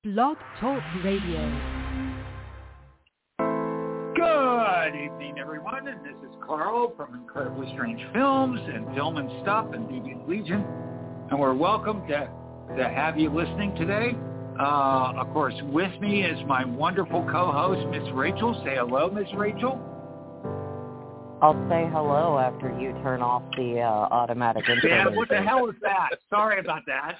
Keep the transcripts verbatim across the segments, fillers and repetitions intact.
Blog Talk Radio. Good evening, everyone, and this is Carl from Incredibly Strange Films and Film and Stuff and Deviant Legion, and we're welcome to, to have you listening today. Uh, of course, with me is my wonderful co-host, Miss Rachel. Say hello, Miss Rachel. I'll say hello after you turn off the uh, automatic intro. Yeah, what the hell is that? Sorry about that.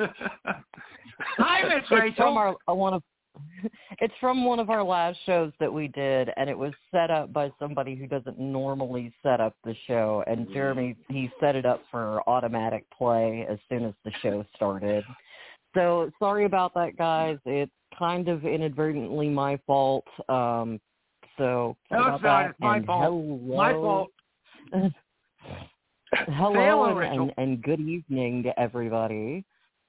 Hi, Miss Rachel. It's from our uh, one of it's from one of our last shows that we did, and it was set up by somebody who doesn't normally set up the show. And Jeremy, he set it up for automatic play as soon as the show started. So sorry about that, guys. It's kind of inadvertently my fault. Um, so no, it's not. It's my and fault. Hello. My fault. Hello, hello and, and, and good evening to everybody.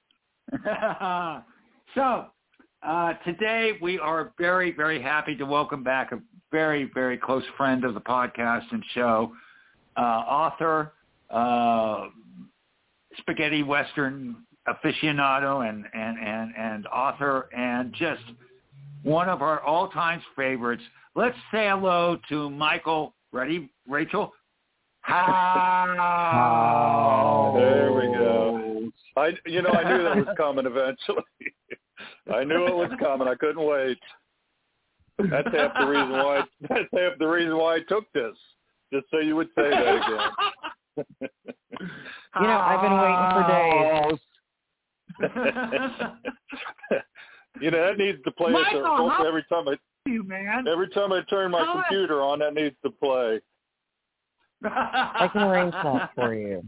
so, uh, today we are very, very happy to welcome back a very, very close friend of the podcast and show, uh, author, uh, spaghetti Western aficionado and, and, and, and author, and just one of our all-time favorites. Let's say hello to Michael. Ready, Rachel? How? There we go. I, you know, I knew that was coming eventually. I knew it was coming. I couldn't wait. That's half the reason why. That's half the reason why I took this, just so you would say that again. You know, I've been waiting for days. You know, that needs to play Michael, at the, every time I. You man. Every time I turn my how computer on, that needs to play. I can arrange that for you.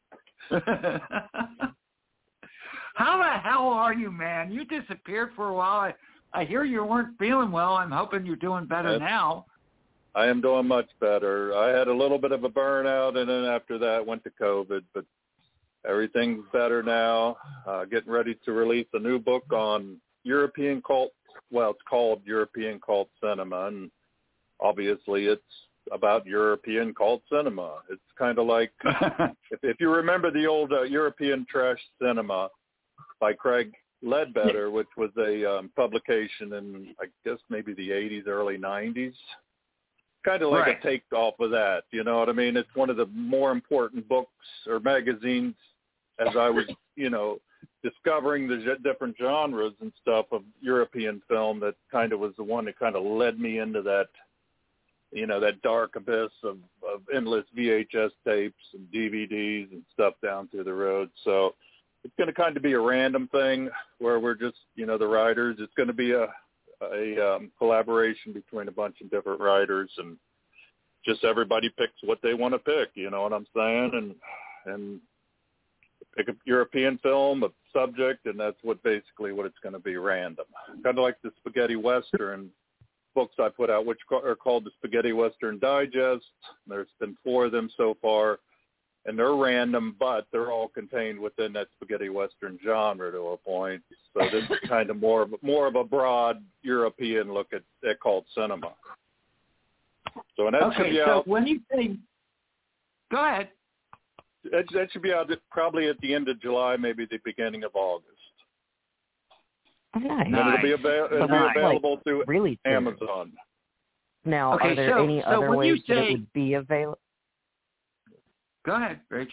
How the hell are you, man? You disappeared for a while. I, I hear you weren't feeling well. I'm hoping you're doing better That's, now. I am doing much better. I had a little bit of a burnout, and then after that went to COVID, but everything's better now. Uh, getting ready to release a new book on European cult. Well, it's called European Cult Cinema, and obviously it's about European cult cinema. It's kind of like, if, if you remember the old uh, European Trash Cinema by Craig Ledbetter, which was a um, publication in, I guess, maybe the eighties, early nineties. Kind of like right. a take off of that, you know what I mean? It's one of the more important books or magazines as I was, you know, discovering the different genres and stuff of European film. That kind of was the one that kind of led me into that, you know, that dark abyss of, of endless V H S tapes and D V Ds and stuff down through the road. So it's going to kind of be a random thing where we're just, you know, the writers. It's going to be a, a um, collaboration between a bunch of different writers, and just everybody picks what they want to pick. You know what I'm saying? And, and, pick a European film, a subject, and that's what basically what it's going to be, random. Kind of like the Spaghetti Western books I put out, which are called the Spaghetti Western Digest. There's been four of them so far, and they're random, but they're all contained within that Spaghetti Western genre to a point. So this is kind of more of, more of a broad European look at, at cult cinema. So and that okay, should be so out. when you say, go ahead. That, that should be out probably at the end of July, maybe the beginning of August. Nice. And it'll be, ava- it'll nice. be available like, through really Amazon. Now, okay, are there so, any so other when ways you say, that it would be available? Go ahead, Rich.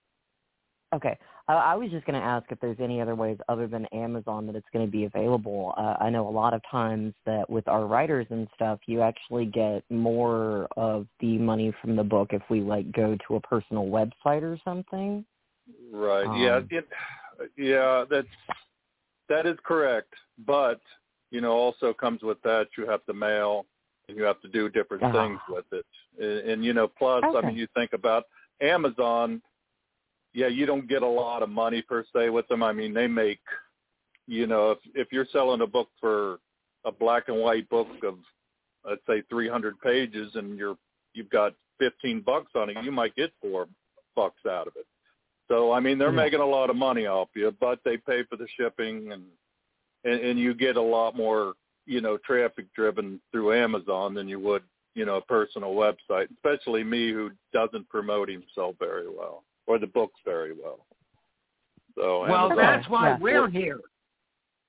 Okay. I, I was just going to ask if there's any other ways other than Amazon that it's going to be available. Uh, I know a lot of times that with our writers and stuff, you actually get more of the money from the book if we, like, go to a personal website or something. Right. Um, yeah. It, yeah, that's, that is correct. But, you know, also comes with that you have to mail and you have to do different uh-huh. things with it. And, and you know, plus, okay. I mean, you think about Amazon, yeah, you don't get a lot of money per se with them. I mean, they make, you know, if if you're selling a book for a black and white book of, let's say, three hundred pages, and you're you've got fifteen bucks on it, you might get four bucks out of it. So, I mean, they're yeah. making a lot of money off you, but they pay for the shipping, and, and and you get a lot more, you know, traffic driven through Amazon than you would, you know, a personal website, especially me who doesn't promote himself very well. Or the books very well. So well, Amazon, that's why yeah. we're here.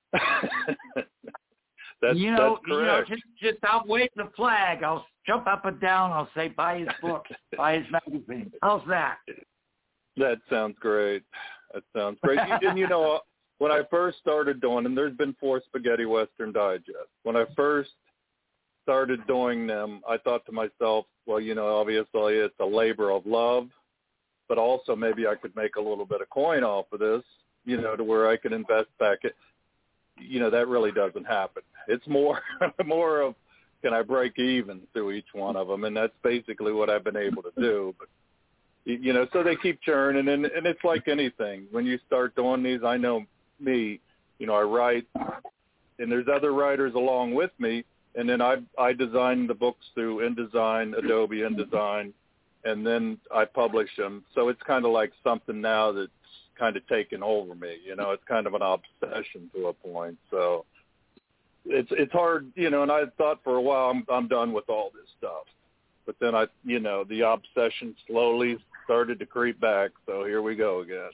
that's, you know, that's correct. You know, just, just I'll wave the flag. I'll jump up and down. I'll say, buy his book, buy his magazine. How's that? That sounds great. That sounds great. And, you know, when I first started doing them, there's been four Spaghetti Western Digest. When I first started doing them, I thought to myself, well, you know, obviously it's a labor of love, but also maybe I could make a little bit of coin off of this, you know, to where I can invest back. It, you know, that really doesn't happen. It's more, more of, can I break even through each one of them? And that's basically what I've been able to do. But, you know, so they keep churning, and, and it's like anything. When you start doing these, I know me, you know, I write, and there's other writers along with me, and then I I design the books through InDesign, Adobe InDesign, and then I publish them. So it's kind of like something now that's kind of taken over me. You know, it's kind of an obsession to a point. So it's it's hard, you know. And I thought for a while I'm I'm done with all this stuff, but then I, you know, the obsession slowly started to creep back. So here we go again.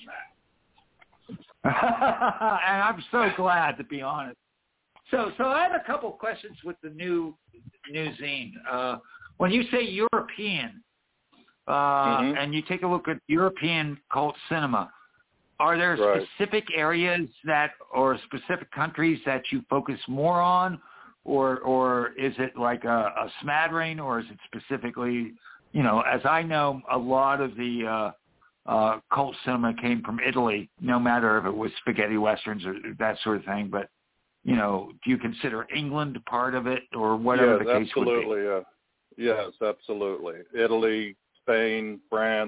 And I'm so glad, to be honest. So, so I have a couple of questions with the new new zine. Uh, when you say European, uh, mm-hmm. and you take a look at European cult cinema, are there right. specific areas that, or specific countries that you focus more on, or or is it like a, a smattering, or is it specifically, you know, as I know, a lot of the uh, uh, cult cinema came from Italy, no matter if it was spaghetti westerns or that sort of thing, but you know, do you consider England part of it, or whatever yes, the case absolutely, would be? Yeah. Yes, absolutely. Italy, Spain, France,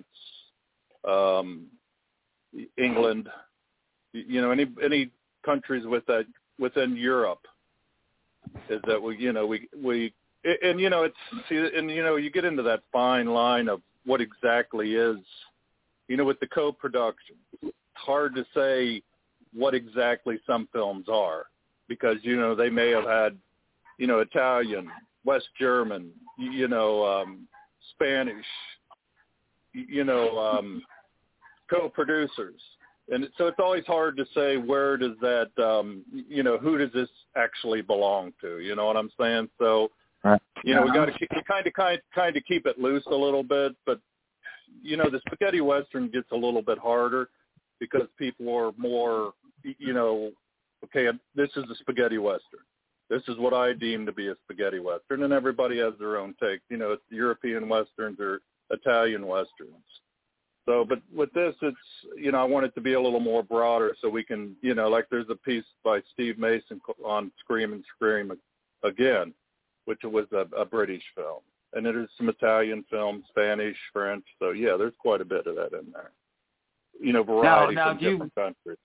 um, England, you know, any any countries with that within Europe is that we, you know, we we and you know it's see and you know you get into that fine line of what exactly is, you know, with the co-production. It's hard to say what exactly some films are, because, you know, they may have had, you know, Italian, West German, you know, um, Spanish, you know, um, co-producers. And so it's always hard to say where does that, um, you know, who does this actually belong to? You know what I'm saying? So, you know, we got to kind of, kind, kind of keep it loose a little bit. But, you know, the spaghetti Western gets a little bit harder because people are more, you know, okay, this is a spaghetti Western. This is what I deem to be a spaghetti Western, and everybody has their own take. You know, it's European Westerns or Italian Westerns. So, but with this, it's, you know, I want it to be a little more broader so we can, you know, like there's a piece by Steve Mason on Scream and Scream Again, which was a, a British film. And there's some Italian films, Spanish, French. So, yeah, there's quite a bit of that in there. You know, variety now, now, from do different you, countries.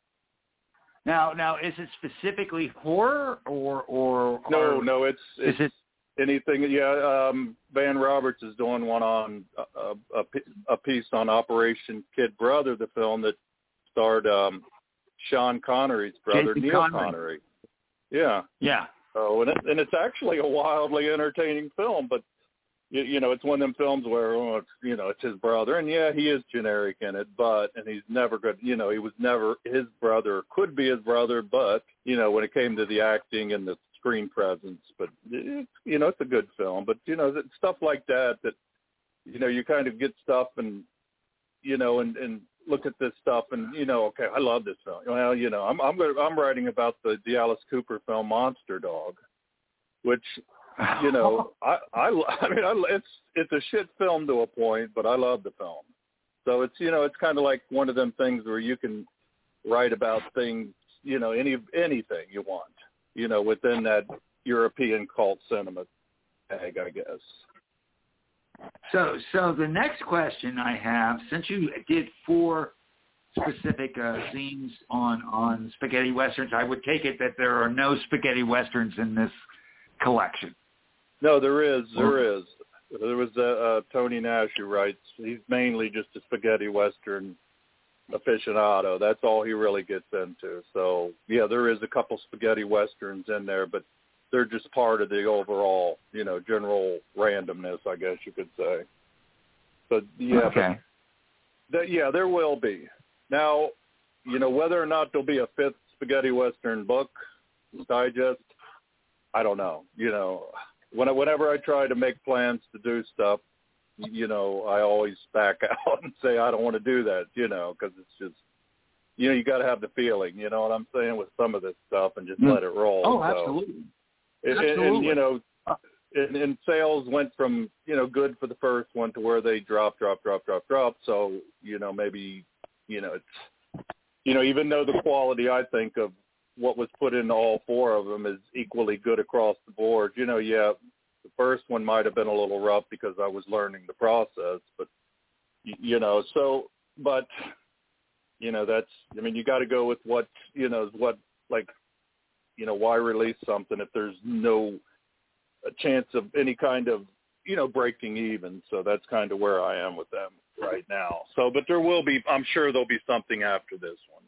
Now, now, is it specifically horror or or no, or, no? It's, it's is it anything? Yeah, um, Van Roberts is doing one on a, a, a piece on Operation Kid Brother, the film that starred um, Sean Connery's brother, Jason Neil Connery. Connery. Yeah, yeah. Oh, and it, and it's actually a wildly entertaining film, but you, you know, it's one of them films where, oh, it's, you know, it's his brother, and yeah, he is generic in it, but, and he's never good, you know, he was never his brother, could be his brother, but, you know, when it came to the acting and the screen presence, but, it, you know, it's a good film, but, you know, stuff like that, that, you know, you kind of get stuff and, you know, and, and look at this stuff and, you know, okay, I love this film. Well, you know, I'm, I'm, gonna, I'm writing about the, the Alice Cooper film Monster Dog, which, you know, I, I, I mean, I, it's it's a shit film to a point, but I love the film. So it's, you know, it's kind of like one of them things where you can write about things, you know, any anything you want, you know, within that European cult cinema tag, I guess. So, so the next question I have, since you did four specific uh, scenes on on spaghetti westerns, I would take it that there are no spaghetti westerns in this collection. No, there is. There is. There was uh, uh, Tony Nash who writes. He's mainly just a spaghetti Western aficionado. That's all he really gets into. So, yeah, there is a couple spaghetti Westerns in there, but they're just part of the overall, you know, general randomness, I guess you could say. But, yeah, okay. but, th- yeah, there will be. Now, you know, whether or not there'll be a fifth spaghetti western book digest, I don't know. You know, when, whenever I try to make plans to do stuff, you know, I always back out and say I don't want to do that, you know, because it's just, you know, you got to have the feeling, you know what I'm saying, with some of this stuff and just mm. let it roll. Oh, so, absolutely. And, absolutely. And, you know, and, and sales went from, you know, good for the first one to where they drop, drop, drop, drop, drop. So, you know, maybe, you know, it's, you know, even though the quality, I think, of what was put into all four of them is equally good across the board, you know, yeah, the first one might have been a little rough because I was learning the process, but, you know, so, but, you know, that's, I mean, you got to go with what, you know, what, like, you know, why release something if there's no a chance of any kind of, you know, breaking even. So that's kind of where I am with them right now. So, but there will be, I'm sure there'll be something after this one.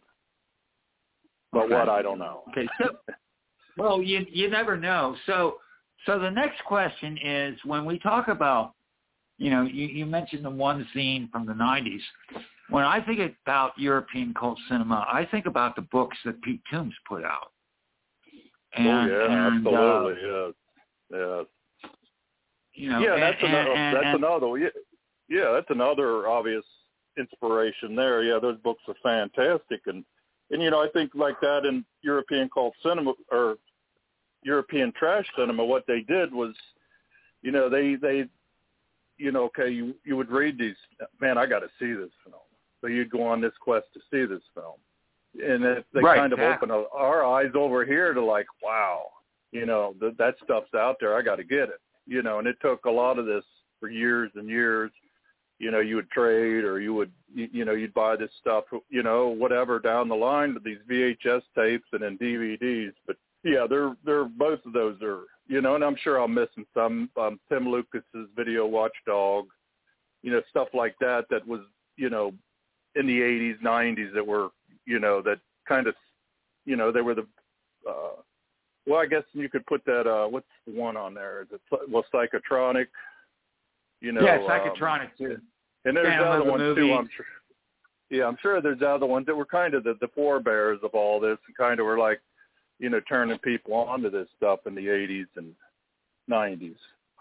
But okay. What, I don't know. Okay. So, well, you you never know. So, so the next question is, when we talk about, you know, you, you mentioned the one scene from the nineties. When I think about European cult cinema, I think about the books that Pete Toombs put out. And, oh yeah, and, absolutely, uh, yeah. Yeah. You know, yeah, and, that's and, another. And, that's and, another. Yeah, yeah, that's another obvious inspiration there. Yeah, those books are fantastic, and and you know, I think like that in European cult cinema or European trash cinema, what they did was, you know, they they, you know, okay, you you would read these. Man, I got to see this film. So you'd go on this quest to see this film, and it, they right, kind of exactly. open our eyes over here to like, wow. You know, th- that stuff's out there. I got to get it, you know, and it took a lot of this for years and years. You know, you would trade or you would, you, you know, you'd buy this stuff, you know, whatever down the line with these V H S tapes and then D V Ds. But, yeah, they're, they're both of those are, you know, and I'm sure I'm missing some. Um, Tim Lucas's Video Watchdog, you know, stuff like that that was, you know, in the eighties, nineties that were, you know, that kind of, you know, they were the, uh, well, I guess you could put that, uh, what's the one on there? Is it, well, Psychotronic, you know. Yeah, Psychotronic, um, too. And there's Phantom other the ones, movie. too, I'm sure. Yeah, I'm sure there's other ones that were kind of the, the forebears of all this and kind of were like, you know, turning people onto this stuff in the eighties and nineties.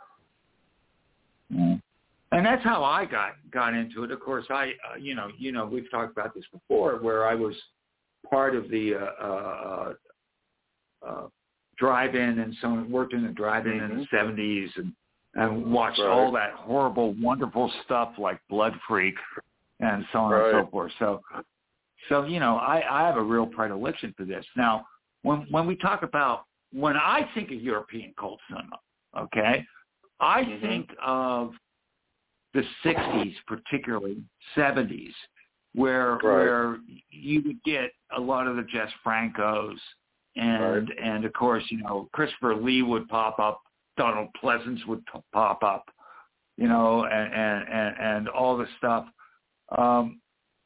Mm. And that's how I got, got into it. Of course, I, uh, you know, you know, we've talked about this before, where I was part of the uh, uh, uh, drive-in and so on, worked in the drive-in mm-hmm. in the seventies and, and watched right. all that horrible, wonderful stuff like Blood Freak and so on right. and so forth. So, so you know, I, I have a real predilection for this. Now, when when we talk about, when I think of European cult cinema, okay, I mm-hmm. think of the sixties, particularly seventies, where right. where you would get a lot of the Jess Francos. And, right. and of course, you know, Christopher Lee would pop up, Donald Pleasance would p- pop up, you know, and, and, and, and all this stuff. Um,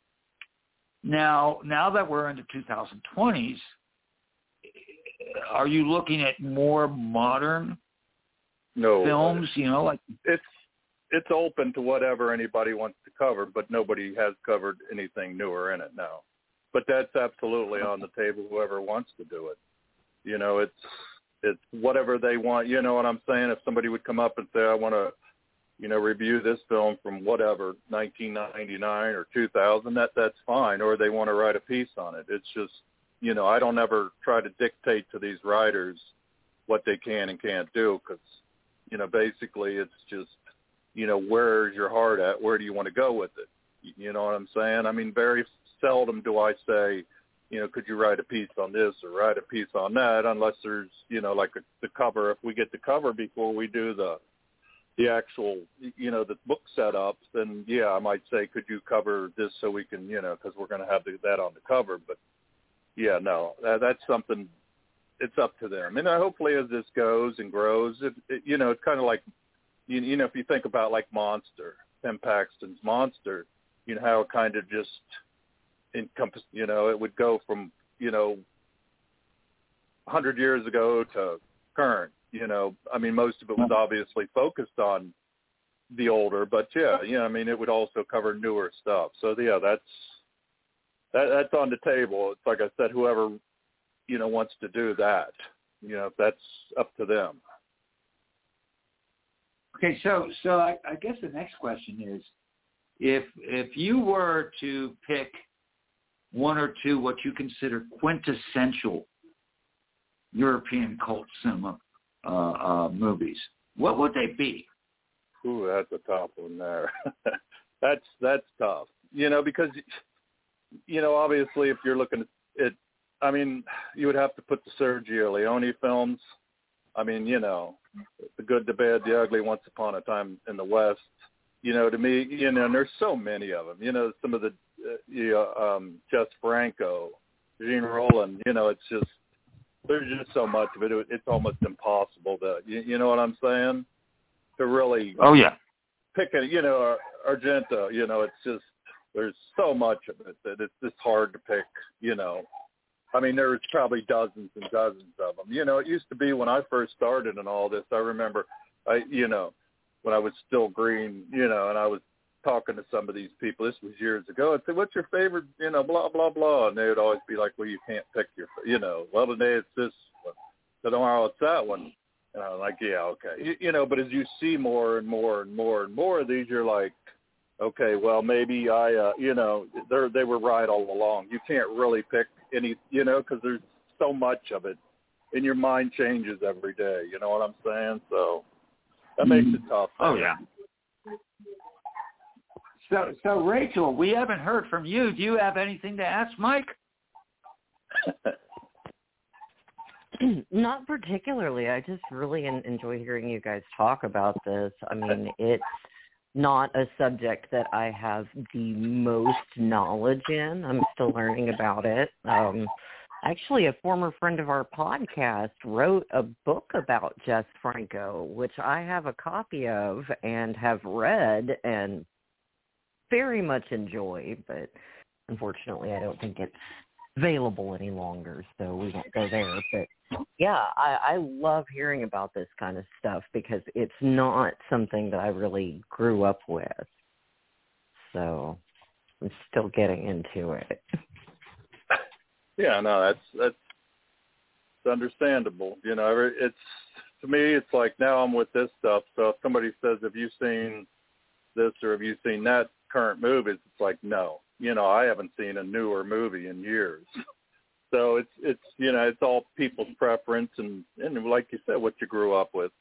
now, now that we're into twenty twenties, are you looking at more modern no, films, you know, like it's, it's open to whatever anybody wants to cover, but nobody has covered anything newer in it now. But that's absolutely on the table, whoever wants to do it. You know, it's it's whatever they want. You know what I'm saying? If somebody would come up and say, I want to, you know, review this film from whatever, nineteen ninety-nine or two thousand, that that's fine. Or they want to write a piece on it. It's just, you know, I don't ever try to dictate to these writers what they can and can't do because, you know, basically it's just, you know, where's your heart at? Where do you want to go with it? You know what I'm saying? I mean, very seldom do I say, you know, could you write a piece on this or write a piece on that, unless there's, you know, like a, the cover. If we get the cover before we do the the actual, you know, the book setups, then, yeah, I might say, could you cover this so we can, you know, because we're going to have the, that on the cover. But, yeah, no, that, that's something, it's up to them. And uh, hopefully as this goes and grows, it, it, you know, it's kind of like, you, you know, if you think about like Monster, Tim Paxton's Monster, you know, how it kind of just encompass, you know, it would go from, you know, one hundred years ago to current, you know. I mean, most of it was obviously focused on the older, but yeah, yeah, I mean, it would also cover newer stuff. So yeah, that's that, that's on the table. It's like I said, whoever you know, wants to do that. You know, that's up to them. Okay, so so I, I guess the next question is, if if you were to pick one or two what you consider quintessential European cult cinema uh, uh, movies, what would they be? Ooh, that's a tough one there. that's that's tough. You know, because, you know, obviously if you're looking at it, I mean, you would have to put the Sergio Leone films. I mean, you know, The Good, the Bad, the Ugly, Once Upon a Time in the West. You know, to me, you know, and there's so many of them. You know, some of the, uh, you know, um, Jess Franco, Gene Roland. You know, it's just there's just so much of it. It's almost impossible to, you, you know what I'm saying? To really. Oh yeah. Pick it. You know, Argento. You know, it's just there's so much of it that it's just hard to pick. You know. I mean, there's probably dozens and dozens of them. You know, it used to be when I first started in all this, I remember, I, you know, when I was still green, you know, and I was talking to some of these people, this was years ago, I'd say, what's your favorite, you know, blah, blah, blah. And they would always be like, well, you can't pick your, you know, well, today it's this one. So tomorrow it's that one. And I'm like, yeah, okay. You, you know, but as you see more and more and more and more of these, you're like, okay, well, maybe I, uh, you know, they they were right all along. You can't really pick any, you know, because there's so much of it, and your mind changes every day. You know what I'm saying? So that makes it tough. Oh yeah. So, so Rachel, we haven't heard from you. Do you have anything to ask Mike? Not particularly. I just really en- enjoy hearing you guys talk about this. I mean, it's not a subject that I have the most knowledge in. I'm still learning about it. Um, actually, a former friend of our podcast wrote a book about Jess Franco, which I have a copy of and have read and very much enjoy, but unfortunately I don't think it's available any longer, so we won't go there. But yeah, I, I love hearing about this kind of stuff because it's not something that I really grew up with. So I'm still getting into it. Yeah, no, that's that's understandable. You know, it's to me, it's like now I'm with this stuff. So if somebody says, "Have you seen this or have you seen that current movies?" It's like, no. You know, I haven't seen a newer movie in years. So it's, it's you know, it's all people's preference and, and like you said, what you grew up with.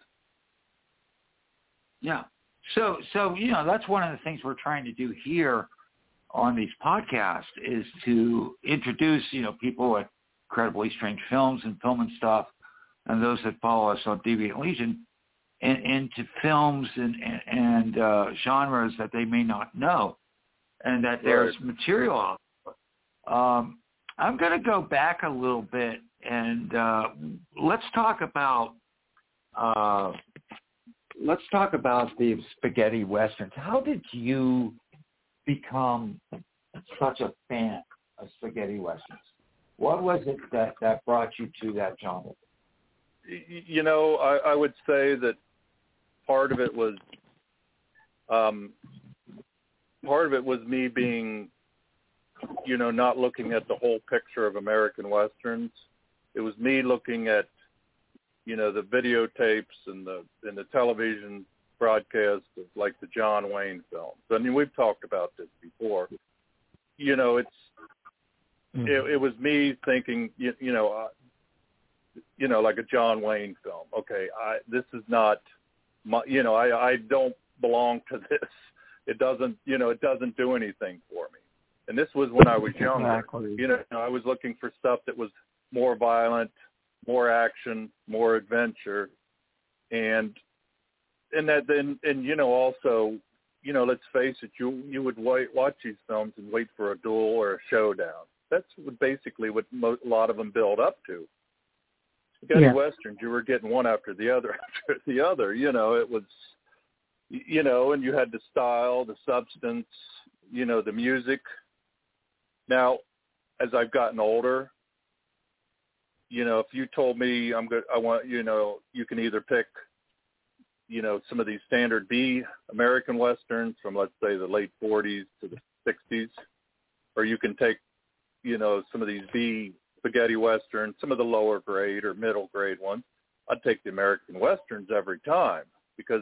Yeah. So, so you know, that's one of the things we're trying to do here on these podcasts is to introduce, you know, people at Incredibly Strange Films and Film and Stuff and those that follow us on Deviant Legion and, into films and, and, and uh, genres that they may not know. And that there's right. material out there. Um, I'm going to go back a little bit and uh, let's talk about uh, let's talk about the spaghetti westerns. How did you become such a fan of spaghetti westerns? What was it that, that brought you to that genre? You know, I, I would say that part of it was. Um, Part of it was me being, you know, not looking at the whole picture of American Westerns. It was me looking at, you know, the videotapes and the and the television broadcasts of like the John Wayne films. I mean, we've talked about this before. You know, it's mm-hmm. it, it was me thinking, you, you know, uh, you know, like a John Wayne film. Okay, I this is not, my, you know, I I don't belong to this. It doesn't, you know, it doesn't do anything for me. And this was when I was younger. Exactly. You know, I was looking for stuff that was more violent, more action, more adventure, and and that then and you know also, you know, let's face it, you you would wait, watch these films and wait for a duel or a showdown. That's what basically what mo- a lot of them build up to. Spaghetti yeah. westerns, you were getting one after the other after the other. You know, it was. You know, and you had the style, the substance, you know, the music. Now, as I've gotten older, you know, if you told me I'm good, I want, you know, you can either pick, you know, some of these standard B American Westerns from, let's say, the late forties to the sixties, or you can take, you know, some of these B spaghetti westerns, some of the lower grade or middle grade ones, I'd take the American westerns every time because,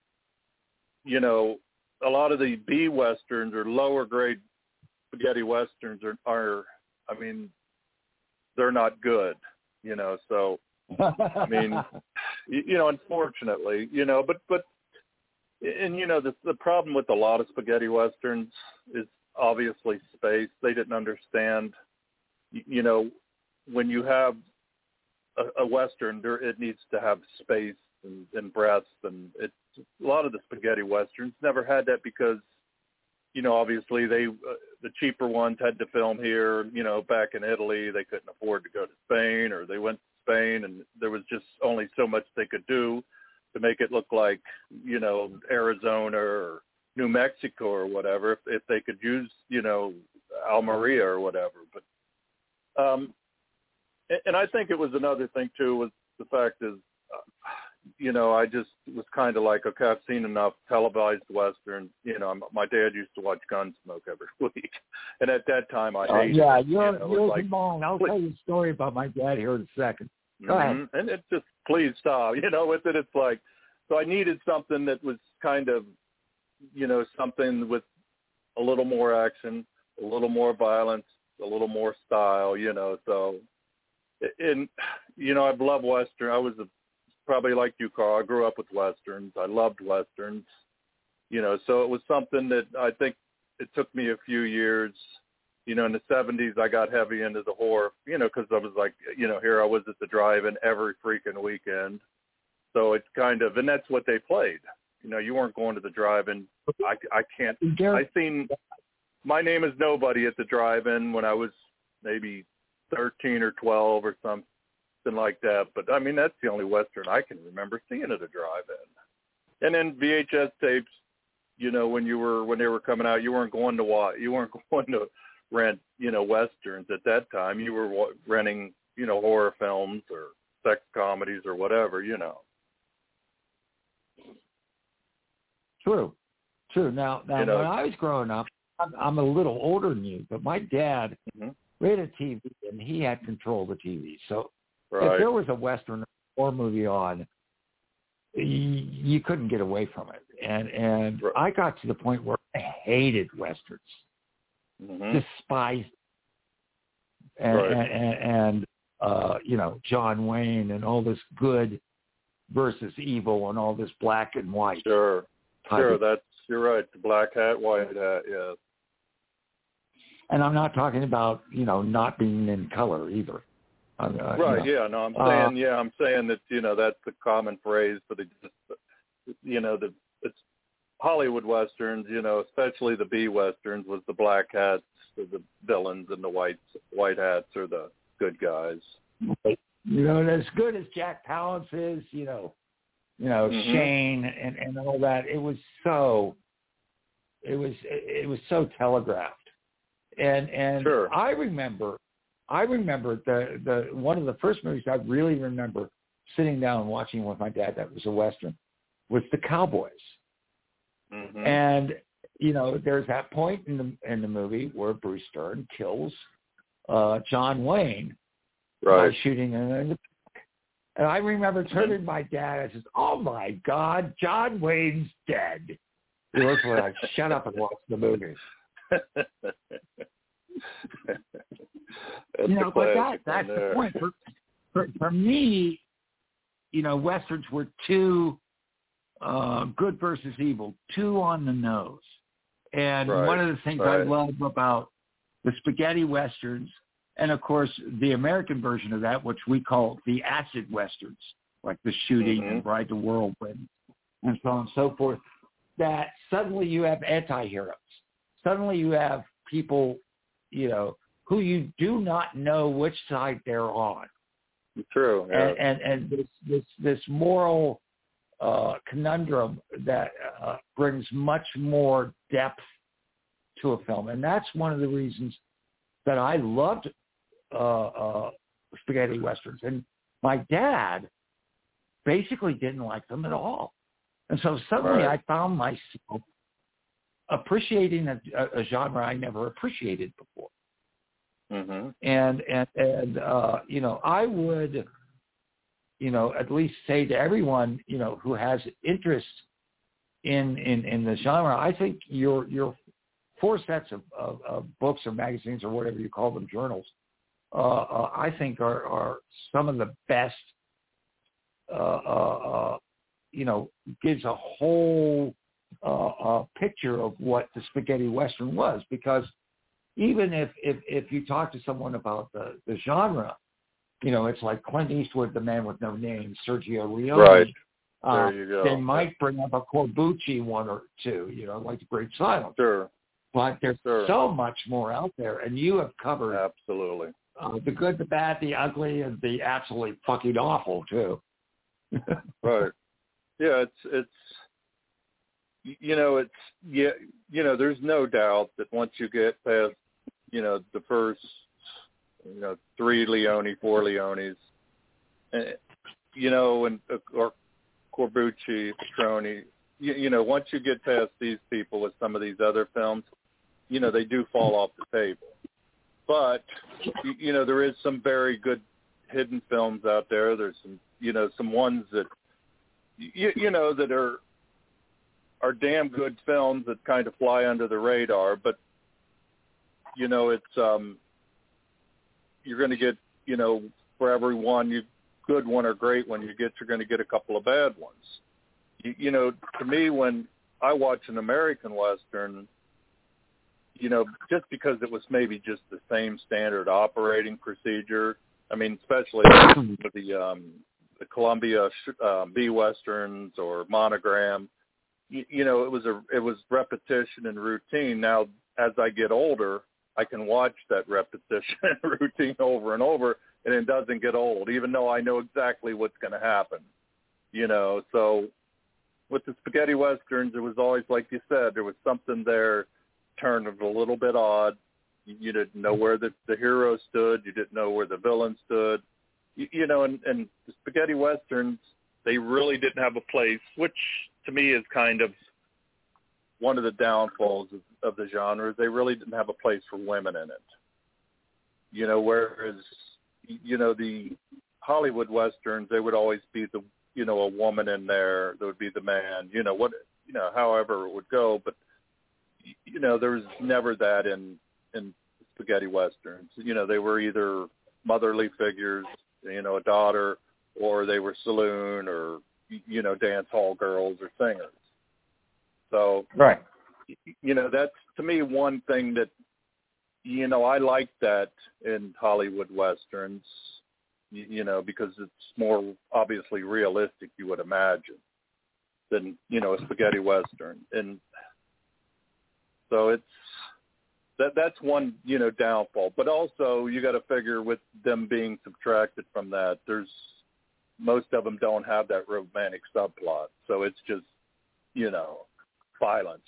you know, a lot of the B westerns or lower grade spaghetti westerns are, are I mean, they're not good, you know, so, I mean, you, you know, unfortunately, you know, but, but, and, you know, the, the problem with a lot of spaghetti westerns is obviously space. They didn't understand, you, you know, when you have a, a western, there, it needs to have space and, and breadth, and it's a lot of the spaghetti westerns never had that because, you know, obviously they uh, the cheaper ones had to film here. You know, back in Italy, they couldn't afford to go to Spain, or they went to Spain, and there was just only so much they could do to make it look like, you know, Arizona or New Mexico or whatever, if, if they could use, you know, Almeria or whatever. But um, and, and I think it was another thing too was the fact is. Uh, You know, I just was kind of like, okay, I've seen enough televised westerns. You know, my dad used to watch Gunsmoke every week, and at that time I uh, hated yeah, it. you're, you know, you're like, long. I'll tell you a story about my dad here in a second. Go mm-hmm. ahead. And it just, please stop. You know, with it, it's like, so I needed something that was kind of, you know, something with a little more action, a little more violence, a little more style. You know, so, and you know, I've loved Western. I was a probably like you, Carl. I grew up with Westerns. I loved Westerns, you know, so it was something that I think it took me a few years. You know, in the seventies, I got heavy into the horror, you know, because I was like, you know, here I was at the drive-in every freaking weekend. So it's kind of, and that's what they played. You know, you weren't going to the drive-in. I, I can't, I seen My Name is Nobody at the drive-in when I was maybe thirteen or twelve or something. Like that, but I mean that's the only Western I can remember seeing at a drive-in. And then V H S tapes, you know, when you were when they were coming out, you weren't going to watch, you weren't going to rent, you know, Westerns at that time. You were renting, you know, horror films or sex comedies or whatever, you know. True, true. Now, now you know, when I was growing up, I'm, I'm a little older than you, but my dad mm-hmm. we had a T V and he had control of the T V, so. Right. If there was a Western horror movie on, you, you couldn't get away from it. And and right. I got to the point where I hated Westerns, mm-hmm. despised, and right. and, and, and uh, you know, John Wayne and all this good versus evil and all this black and white. Sure, sure. Of, that's you're right. The black hat, white hat, yes. And I'm not talking about you know not being in color either. Uh, right. you know. Yeah. No, I'm uh, saying. Yeah, I'm saying that. You know, that's the common phrase for the. You know, the it's Hollywood westerns. You know, especially the B westerns, was the black hats, or the villains, and the white white hats are the good guys. You know, and as good as Jack Palance is, you know, you know mm-hmm. Shane and, and all that. It was so. It was it was so telegraphed, and and sure. I remember. I remember the, the one of the first movies I really remember sitting down and watching with my dad that was a Western was The Cowboys. Mm-hmm. And, you know, there's that point in the in the movie where Bruce Dern kills uh, John Wayne right. by shooting him in the back. And I remember turning to my dad and I said, oh, my God, John Wayne's dead. He looked like, shut up and watch the movie. You know, but that, that's the point. For, for, for me, you know, Westerns were too uh, good versus evil, too on the nose. And right, one of the things right. I love about the spaghetti Westerns, and of course the American version of that, which we call the acid Westerns, like The Shooting mm-hmm. and Ride the Whirlwind and so on and so forth, that suddenly you have anti-heroes. Suddenly you have people, you know, who you do not know which side they're on. True. Yeah. And, and, and this, this, this moral uh, conundrum that uh, brings much more depth to a film. And that's one of the reasons that I loved uh, uh, spaghetti Westerns. And my dad basically didn't like them at all. And so suddenly right. I found myself appreciating a, a, a genre I never appreciated before. Mm-hmm. And, and, and uh, you know, I would, you know, at least say to everyone, you know, who has interest in, in, in the genre, I think your, your four sets of, of, of books or magazines or whatever you call them, journals, uh, uh, I think are, are some of the best, uh, uh, uh, you know, gives a whole uh, uh, picture of what the spaghetti Western was. Because even if, if, if you talk to someone about the, the genre, you know, it's like Clint Eastwood, The Man with No Name, Sergio Leone. Right. Uh, there you go. They might bring up a Corbucci one or two, you know, like The Great Silence. Sure. But there's Sure. so much more out there, and you have covered Absolutely. uh, the good, the bad, the ugly, and the absolutely fucking awful too. Right. Yeah, it's it's you know it's yeah you know there's no doubt that once you get past you know the first you know three Leone, four Leones, uh, you know, and or Corbucci, Petroni, you, you know, once you get past these people with some of these other films, you know, they do fall off the table. But you, you know, there is some very good hidden films out there. There's some, you know, some ones that you, you know that are are damn good films that kind of fly under the radar. But you know, it's um, you're going to get, you know, for every one you good one or great one you get, you're going to get a couple of bad ones. You, you know, to me, when I watch an American Western, you know, just because it was maybe just the same standard operating procedure. I mean, especially with the um, the Columbia uh, B Westerns or Monogram, you, you know, it was a it was repetition and routine. Now, as I get older, I can watch that repetition and routine over and over, and it doesn't get old, even though I know exactly what's going to happen. You know, so with the spaghetti Westerns, it was always, like you said, there was something there turned a little bit odd. You, you didn't know where the, the hero stood. You didn't know where the villain stood. You, you know, and, and the spaghetti Westerns, they really didn't have a place, which to me is kind of one of the downfalls of, of the genre. They really didn't have a place for women in it. You know, whereas, you know, the Hollywood Westerns, they would always be the, you know, a woman in there. There would be the man, you know, what, you know, however it would go. But, you know, there was never that in, in spaghetti Westerns. You know, they were either motherly figures, you know, a daughter, or they were saloon or, you know, dance hall girls or singers. So, right. You know, that's, to me, one thing that, you know, I like that in Hollywood Westerns, you, you know, because it's more obviously realistic, you would imagine, than, you know, a spaghetti Western. And so it's, that that's one, you know, downfall. But also you got to figure with them being subtracted from that, there's, most of them don't have that romantic subplot. So it's just, you know, violence.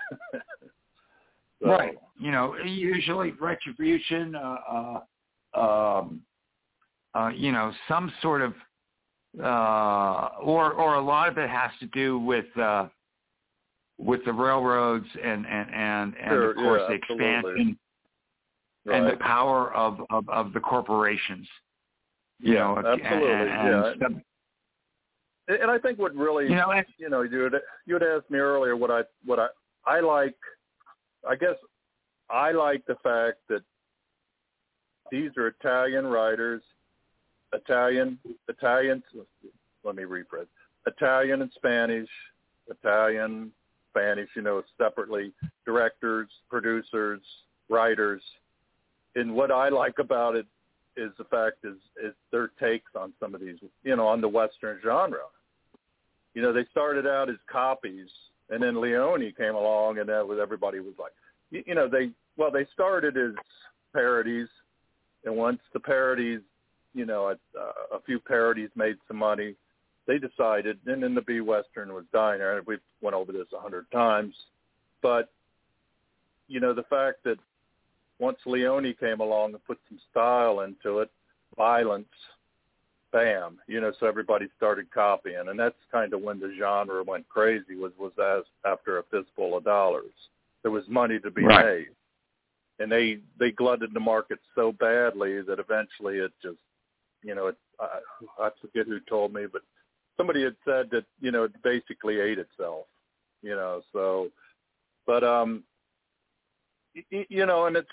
So. Right. You know, usually retribution, uh, uh, um, uh, you know, some sort of, uh, or or a lot of it has to do with uh, with the railroads and and and, and sure, of course yeah, the expansion right. and the power of, of, of the corporations. You yeah, know, absolutely. and, and, yeah. and, and I think what really, you know, and, you know, you had, you had asked me earlier what I what I I like. I guess I like the fact that these are Italian writers, Italian, Italian, let me rephrase, Italian and Spanish, Italian, Spanish, you know, separately, directors, producers, writers. And what I like about it is the fact is, is their takes on some of these, you know, on the Western genre. You know, they started out as copies, and then Leone came along, and that was, everybody was like, you, you know, they, well, they started as parodies, and once the parodies, you know, a, a few parodies made some money, they decided, and then the B Western was dying, and we went over this a hundred times, but, you know, the fact that once Leone came along and put some style into it, violence, bam, you know, so everybody started copying. And that's kind of when the genre went crazy, was, was as after A Fistful of Dollars. There was money to be right. made. and they they glutted the market so badly that eventually it just, you know, it, I, I forget who told me, but somebody had said that, you know, it basically ate itself, you know, so, but, um, y- you know, and it's,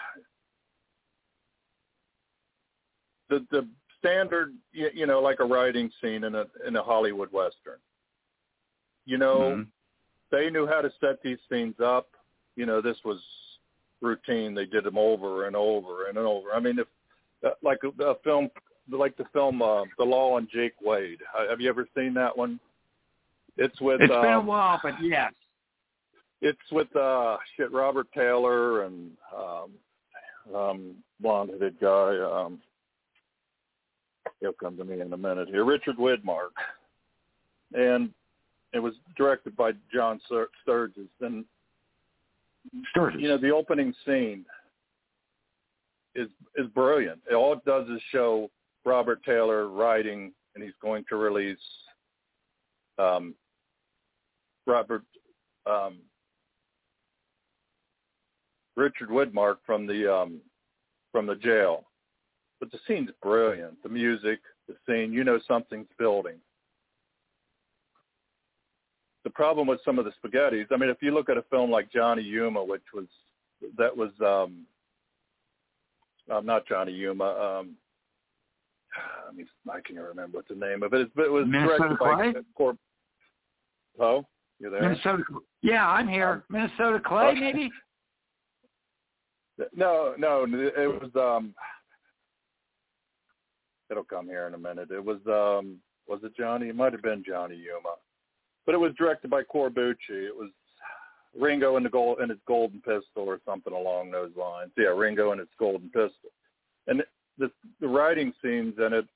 the, the standard, you, you know, like a writing scene in a, in a Hollywood Western, you know, mm-hmm. they knew how to set these scenes up. You know, this was routine. They did them over and over and over. I mean, if, uh, like a, a film, like the film uh, The Law on Jake Wade. Have you ever seen that one? It's with. It's um, been a while, but yes. It's with uh, shit Robert Taylor and um, um, blonde-headed guy. Um, he'll come to me in a minute here. Richard Widmark, and it was directed by John Sturges. And Sturges. You know, the opening scene is is brilliant. All it does is show Robert Taylor writing, and he's going to release um, Robert um, Richard Widmark from the um, from the jail. But the scene's brilliant. The music, the scene, you know something's building. The problem with some of the spaghettis, I mean, if you look at a film like Johnny Yuma, which was that was um, uh, not Johnny Yuma. Um, I mean, I can't remember what the name of it is, but it was Minnesota directed by Clay? Corp. Oh, you there? Minnesota. Yeah, I'm here. Um, Minnesota Clay, okay. maybe. No, no, it was. Um, it'll come here in a minute. It was. Um, was it Johnny? It might have been Johnny Yuma, but it was directed by Corbucci. It was Ringo and the gold and his Golden Pistol, or something along those lines. Yeah, Ringo and his Golden Pistol, and the the writing scenes in it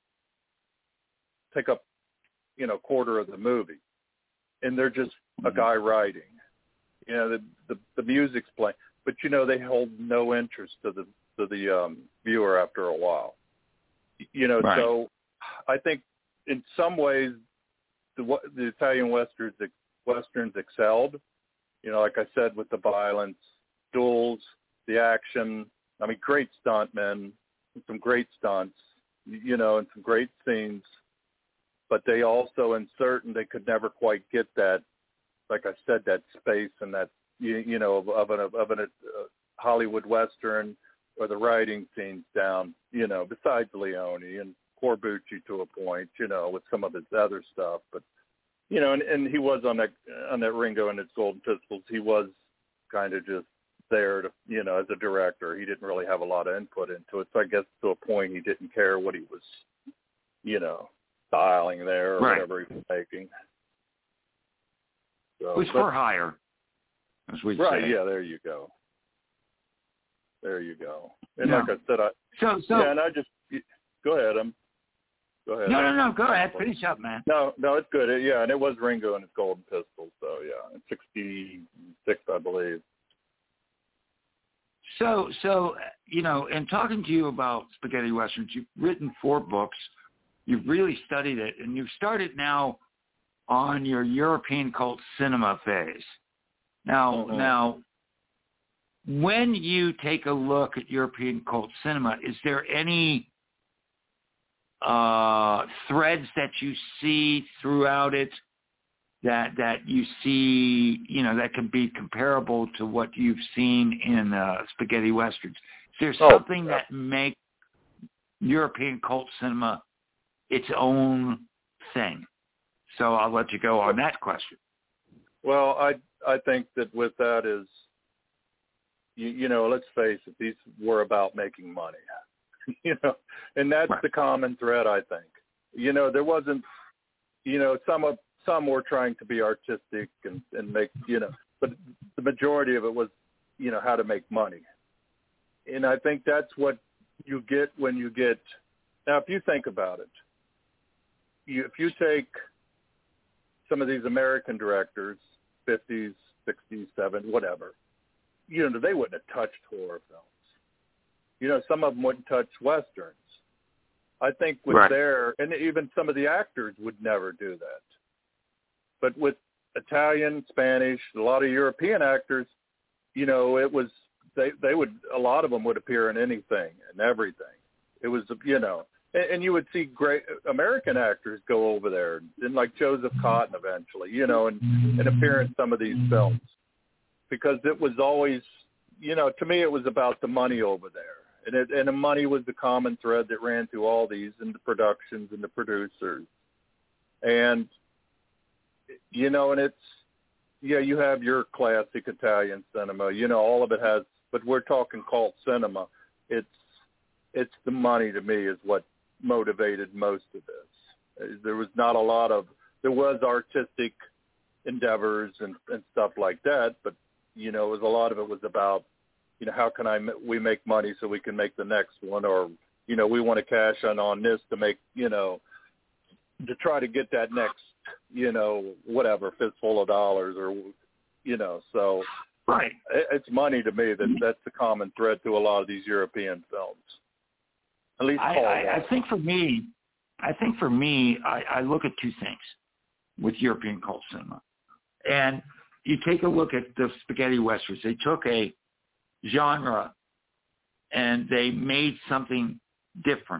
take up, you know, a quarter of the movie, and they're just mm-hmm. a guy writing. You know, the, the the music's playing, but you know they hold no interest to the to the um, viewer after a while. You know, right. So I think in some ways the the Italian westerns westerns excelled. You know, like I said, with the violence, duels, the action. I mean, great stuntmen, some great stunts, you know, and some great scenes. But they also insert, and they could never quite get that, like I said, that space and that, you, you know, of, of an of an uh, Hollywood Western, or the writing scenes down, you know, besides Leone and Corbucci to a point, you know, with some of his other stuff. But, you know, and, and he was on that on that Ringo and his Golden Pistols. He was kind of just there to, you know, as a director. He didn't really have a lot of input into it. So I guess to a point he didn't care what he was, you know, styling there or right. whatever he was making. So, it was but, for hire, as we right, say. yeah, there you go. There you go. And yeah. like I said, I so, so, yeah, and I just go ahead. I'm go ahead. No, no, no. Go ahead. Finish up, man. No, no, it's good. It, yeah, and it was Ringo and his Golden Pistol. So yeah, in sixty-six, I believe. So, so you know, in talking to you about spaghetti westerns, you've written four books. You've really studied it, and you've started now on your European cult cinema phase. Now, mm-hmm. now, when you take a look at European cult cinema, is there any uh, threads that you see throughout it that that you see, you know, that can be comparable to what you've seen in uh, spaghetti westerns? Is there something oh, yeah. that makes European cult cinema its own thing? So I'll let you go on that question. Well, I I think that with that is, you, you know, let's face it, these were about making money, you know, and that's right. the common thread, I think. You know, there wasn't, you know, some of, some were trying to be artistic and, and make, you know, but the majority of it was, you know, how to make money. And I think that's what you get when you get, now if you think about it, you, if you take some of these American directors, fifties, sixties, seventies, whatever, you know, they wouldn't have touched horror films. You know, some of them wouldn't touch Westerns. I think with right. their, and even some of the actors would never do that. But with Italian, Spanish, a lot of European actors, you know, it was, they they would a lot of them would appear in anything and everything. It was, you know, and, and you would see great American actors go over there, and like Joseph Cotten eventually, you know, and, and appear in some of these films, because it was always, you know, to me it was about the money over there, and it, and the money was the common thread that ran through all these, and the productions and the producers, and you know, and it's, yeah, you have your classic Italian cinema, you know, all of it has, but we're talking cult cinema. It's it's the money, to me, is what motivated most of this. There was not a lot of, there was artistic endeavors and, and stuff like that, but, you know, it was a lot of it was about, you know, how can I, we make money so we can make the next one, or, you know, we want to cash in on this to make, you know, to try to get that next, you know, whatever, fistful of dollars, or, you know, so right. It's money to me. That that's the common thread to a lot of these European films. At least I, I, I think for me, I think for me, I, I look at two things with European cult cinema. And you take a look at the spaghetti westerns. They took a genre and they made something different.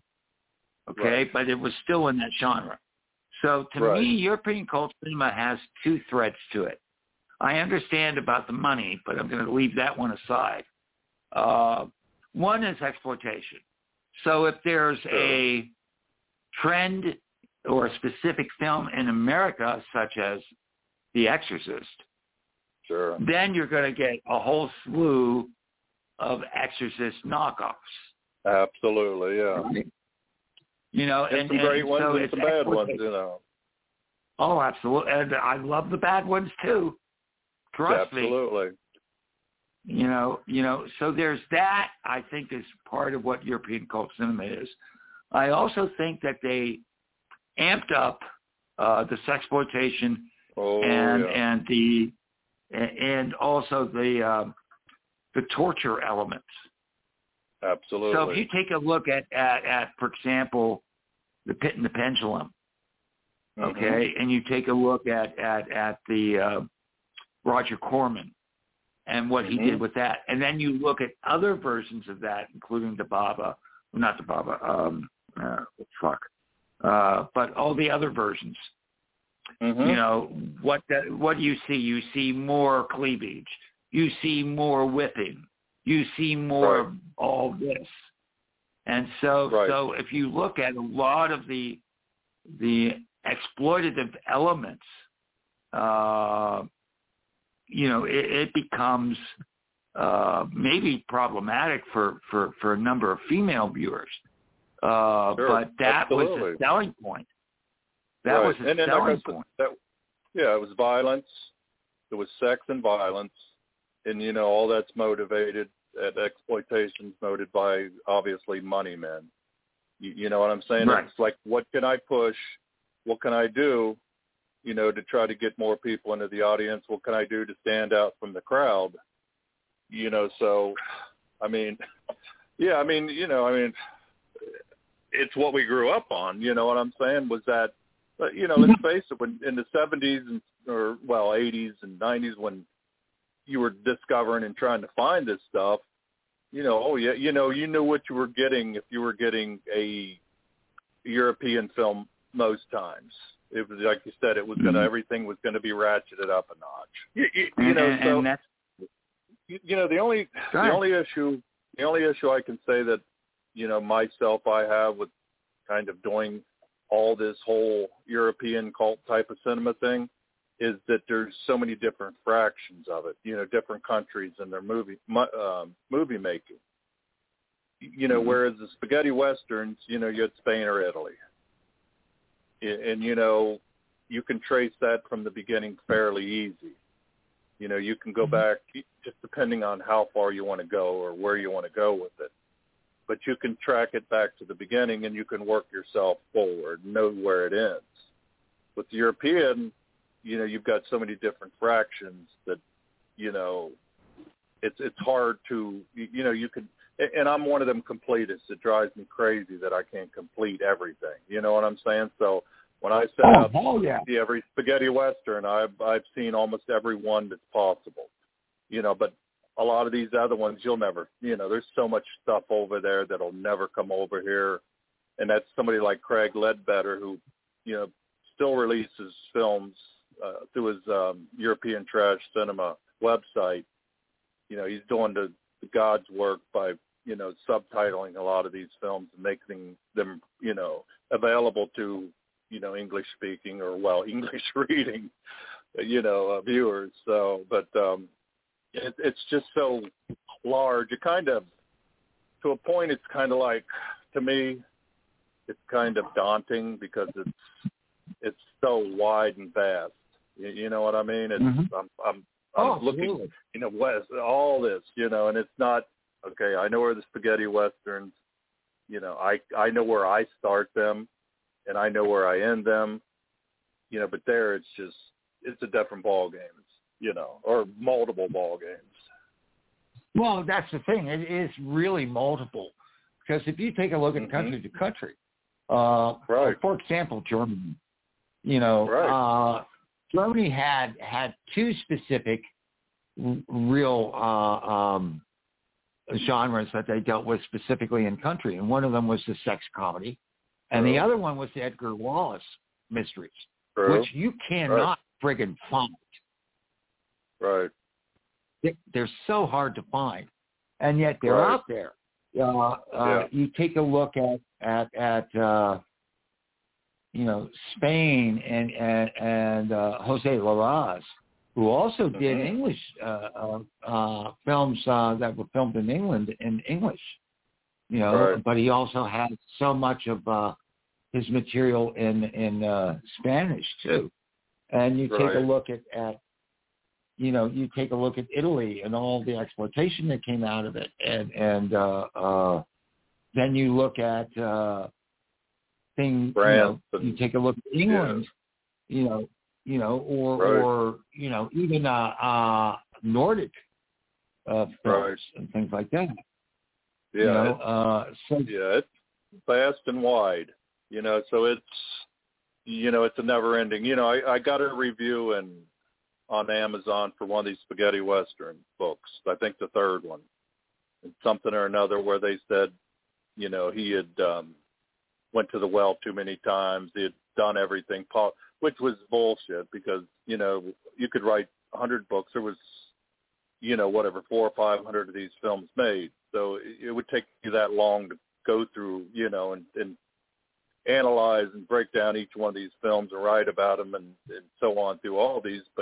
Okay, right. But it was still in that genre. So to right. me, European cult cinema has two threads to it. I understand about the money, but I'm going to leave that one aside. Uh, one is exploitation. So if there's sure. a trend or a specific film in America, such as The Exorcist, sure. then you're going to get a whole slew of Exorcist knockoffs. Absolutely, yeah. Right? You know, and, and some great and ones so and some bad ones, you know. Oh, absolutely. And I love the bad ones too. Trust absolutely. me. Absolutely. You know, you know, so there's that, I think, is part of what European cult cinema is. I also think that they amped up uh, the sexploitation oh, and yeah. and the and also the um, the torture elements. Absolutely. So if you take a look at, at, at for example, The Pit and the Pendulum, okay, mm-hmm. and you take a look at at at the uh, Roger Corman and what mm-hmm. he did with that, and then you look at other versions of that, including the Baba, not the Baba, um, uh, fuck, uh, but all the other versions. Mm-hmm. You know what? The, what do you see? You see more cleavage. You see more whipping. You see more right. all this. And so, right. so if you look at a lot of the the exploitative elements, uh, you know, it, it becomes uh, maybe problematic for, for, for a number of female viewers. Uh, sure. But that Absolutely. was a selling point. That right. was a and, and selling like I said, point. That, yeah, it was violence. It was sex and violence. And, you know, all that's motivated, that exploitation's motivated by, obviously, money men. You, you know what I'm saying? Right. It's like, what can I push? What can I do, you know, to try to get more people into the audience? What can I do to stand out from the crowd? You know, so, I mean, yeah, I mean, you know, I mean, it's what we grew up on, you know what I'm saying, was that, you know, let's face it, when in the seventies and, or, well, eighties and nineties, when you were discovering and trying to find this stuff, you know, oh yeah, you know, you knew what you were getting if you were getting a European film most times. It was like you said, it was gonna, everything was gonna be ratcheted up a notch. You, you, you know, and, so and that's, you, you know, the only the only issue, the only issue I can say that, you know, myself I have with kind of doing all this whole European cult type of cinema thing is that there's so many different fractions of it, you know, different countries and their movie um, movie making. You know, mm-hmm. whereas the spaghetti westerns, you know, you had Spain or Italy. And, and, you know, you can trace that from the beginning fairly easy. You know, you can go mm-hmm. back, just depending on how far you want to go or where you want to go with it. But you can track it back to the beginning and you can work yourself forward, know where it ends. With the European, you know, you've got so many different fractions that, you know, it's it's hard to, you know, you can, and I'm one of them completists. It drives me crazy that I can't complete everything. You know what I'm saying? So when I set oh, out oh, yeah. to see every spaghetti western, I've I've seen almost every one that's possible. You know, but a lot of these other ones, you'll never, you know, there's so much stuff over there that'll never come over here. And that's somebody like Craig Ledbetter, who, you know, still releases films uh, through his um, European Trash Cinema website. You know, he's doing the, the God's work by, you know, subtitling a lot of these films and making them, you know, available to, you know, English speaking or, well, English reading, you know, uh, viewers. So, but um, it, it's just so large. It kind of, to a point, it's kind of like, to me, it's kind of daunting because it's it's so wide and vast. You, you know what I mean? It's Mm-hmm. I'm I'm, I'm oh, looking, absolutely. you know, west all this, you know, and it's not okay. I know where the spaghetti westerns, you know, I I know where I start them, and I know where I end them, you know. But there, it's just it's a different ball game, you know, or multiple ball games. Well, that's the thing. It is really multiple because if you take a look at Mm-hmm. country to country, uh, right. for example, Germany, you know, Right. uh, Germany had had two specific r- real uh, um, genres that they dealt with specifically in country, and one of them was the sex comedy, and True. the other one was the Edgar Wallace mysteries, True. which you cannot friggin' find. Right. They- They're so hard to find, and yet they're Right. out there. Uh, uh, Yeah. You take a look at at at uh, you know Spain and and, and uh, Jose Larraz, who also did Mhm. English uh, uh, uh, films uh, that were filmed in England in English. You know, Right. but he also had so much of uh, his material in in uh, Spanish too. And you take Right. a look at, at you know, you take a look at Italy and all the exploitation that came out of it, and and uh, uh, then you look at uh, things. You know, France you and- take a look at England. You know, you know, or Right. or you know, even uh, uh, Nordic uh, films Right. and things like that. Yeah. You know, it's, uh, so yeah, it's vast and wide. You know, so it's you know it's a never ending. You know, I, I got a review in on Amazon for one of these spaghetti western books. I think the third one, and something or another, where they said, you know, he had um, went to the well too many times. He had done everything, po- which was bullshit because you know you could write a hundred books. There was, you know, whatever four or five hundred of these films made, so it, it would take you that long to go through, you know, and, and analyze and break down each one of these films and write about them and, and so on through all these. But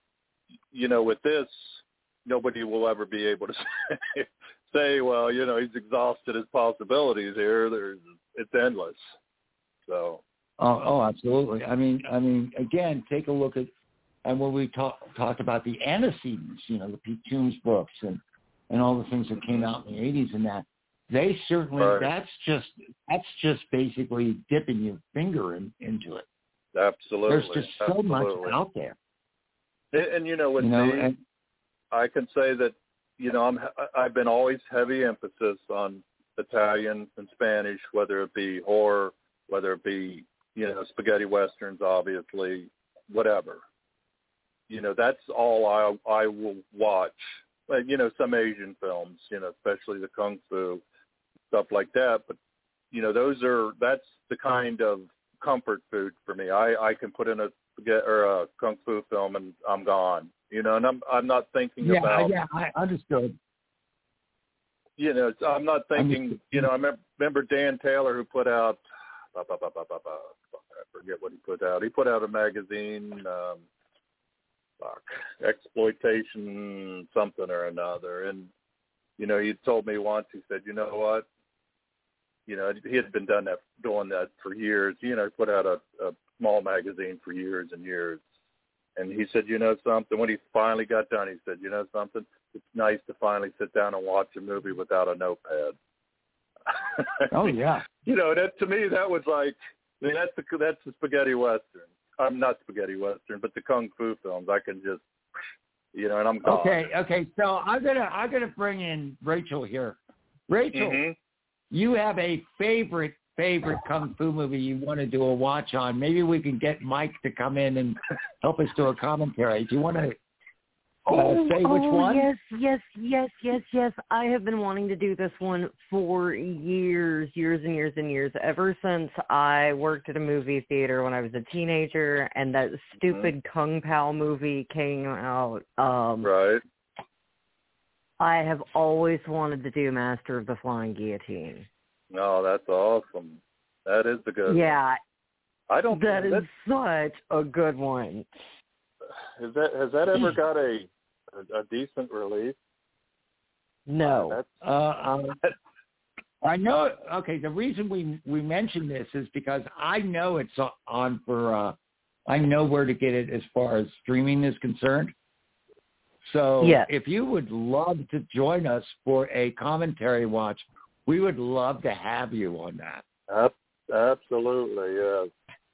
you know, with this, nobody will ever be able to say, say, well, you know, he's exhausted his possibilities here. There's, it's endless. So. Oh, oh, absolutely. I mean, I mean, again, take a look at, and when we talk, talked about the antecedents, you know, the Pete Toombs books and, and all the things that came out in the eighties and that, they certainly, Right. that's just, that's just basically dipping your finger in, into it. Absolutely. There's just so Absolutely. much out there. And, and you know, with You know, me, and, I can say that, you know, I'm, I've been always heavy emphasis on Italian and Spanish, whether it be horror, whether it be, you know, spaghetti westerns, obviously, whatever. You know, that's all I I will watch. But, you know, some Asian films, you know, especially the Kung Fu, stuff like that. But, you know, those are, that's the kind of comfort food for me. I, I can put in a spaghetti or a Kung Fu film and I'm gone. You know, and I'm I'm not thinking yeah, about, yeah, I understood. you know, it's, I'm not thinking, Understood. you know, I remember, remember Dan Taylor who put out, bah, bah, bah, bah, bah, bah, I forget what he put out. He put out a magazine, um, fuck, exploitation something or another. And, you know, he told me once, he said, you know what? You know, he had been done that, doing that for years. You know, he put out a, a small magazine for years and years. And he said, you know something, when he finally got done, he said, you know something, it's nice to finally sit down and watch a movie without a notepad. Oh, yeah. You know, that to me, that was like, I mean, that's the, that's the spaghetti western. I'm not spaghetti western, but the Kung Fu films, I can just, you know, and I'm gone. Okay, okay. So I'm gonna I'm gonna bring in Rachel here. Rachel, Mm-hmm. you have a favorite favorite kung fu movie you want to do a watch on. Maybe we can get Mike to come in and help us do a commentary. Do you want to Oh, say which oh, one? yes, yes, yes, yes, yes. I have been wanting to do this one for years, years and years and years, ever since I worked at a movie theater when I was a teenager and that stupid mm-hmm. Kung Pao movie came out. Um, right. I have always wanted to do Master of the Flying Guillotine. No, that's awesome. That is the good yeah, one. I don't That is that, such a good one. Is that, has that ever got a a, a decent release? No. Uh, that's, uh, um, I know. Okay, the reason we we mention this is because I know it's on for. Uh, I know where to get it as far as streaming is concerned. So yes. if you would love to join us for a commentary watch, we would love to have you on that. Absolutely, yes.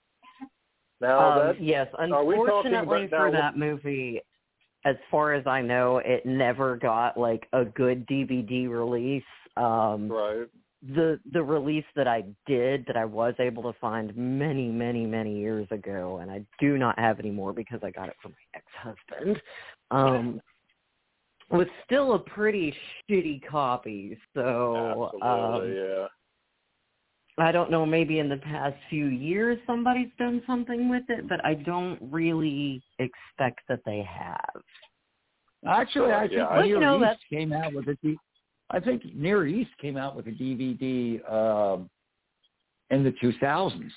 Now um, that, yes, unfortunately for that movie, as far as I know, it never got like a good D V D release. Um, right. The the release that I did, that I was able to find many, many, many years ago, and I do not have anymore because I got it from my ex-husband, um, was still a pretty shitty copy. So, Absolutely, um, yeah. I don't know, maybe in the past few years somebody's done something with it, but I don't really expect that they have. Actually, I think yeah, Near you know, East that's... came out with a D- I think Near East came out with a D V D um, in the two thousands.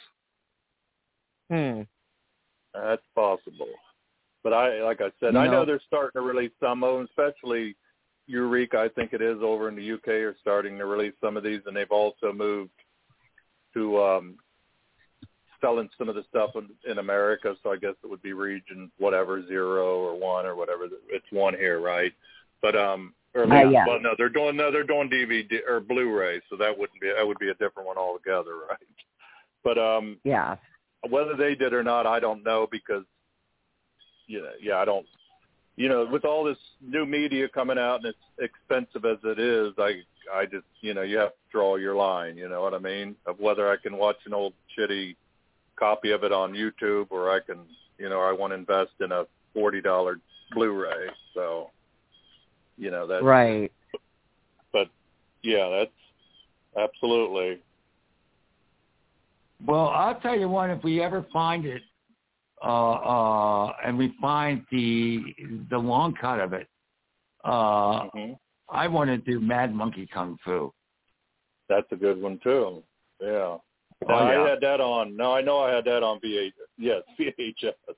Hmm. That's possible. But I, like I said, you I know, know they're starting to release some of them, especially Eureka, I think it is, over in the U K, are starting to release some of these, and they've also moved to um, selling some of the stuff in, in America. So I guess it would be region whatever, zero or one or whatever. It's one here, right? But um, or Uh, yeah. well, no, they're doing no, they're doing D V D or Blu-ray, so that wouldn't be that would be a different one altogether, right? But um, yeah, whether they did or not, I don't know because you know, yeah, I don't. You know, with all this new media coming out and it's expensive as it is, I I just, you know, you have to draw your line, you know what I mean, of whether I can watch an old shitty copy of it on YouTube or I can, you know, I want to invest in a forty dollars Blu-ray. So, you know, that's right. But, yeah, that's absolutely. Well, I'll tell you what, if we ever find it, uh, uh, and we find the the long cut of it, uh, mm-hmm. I want to do Mad Monkey Kung Fu. That's a good one too. Yeah. Oh, no, yeah. I had that on. No, I know I had that on V H S. Yes, V H S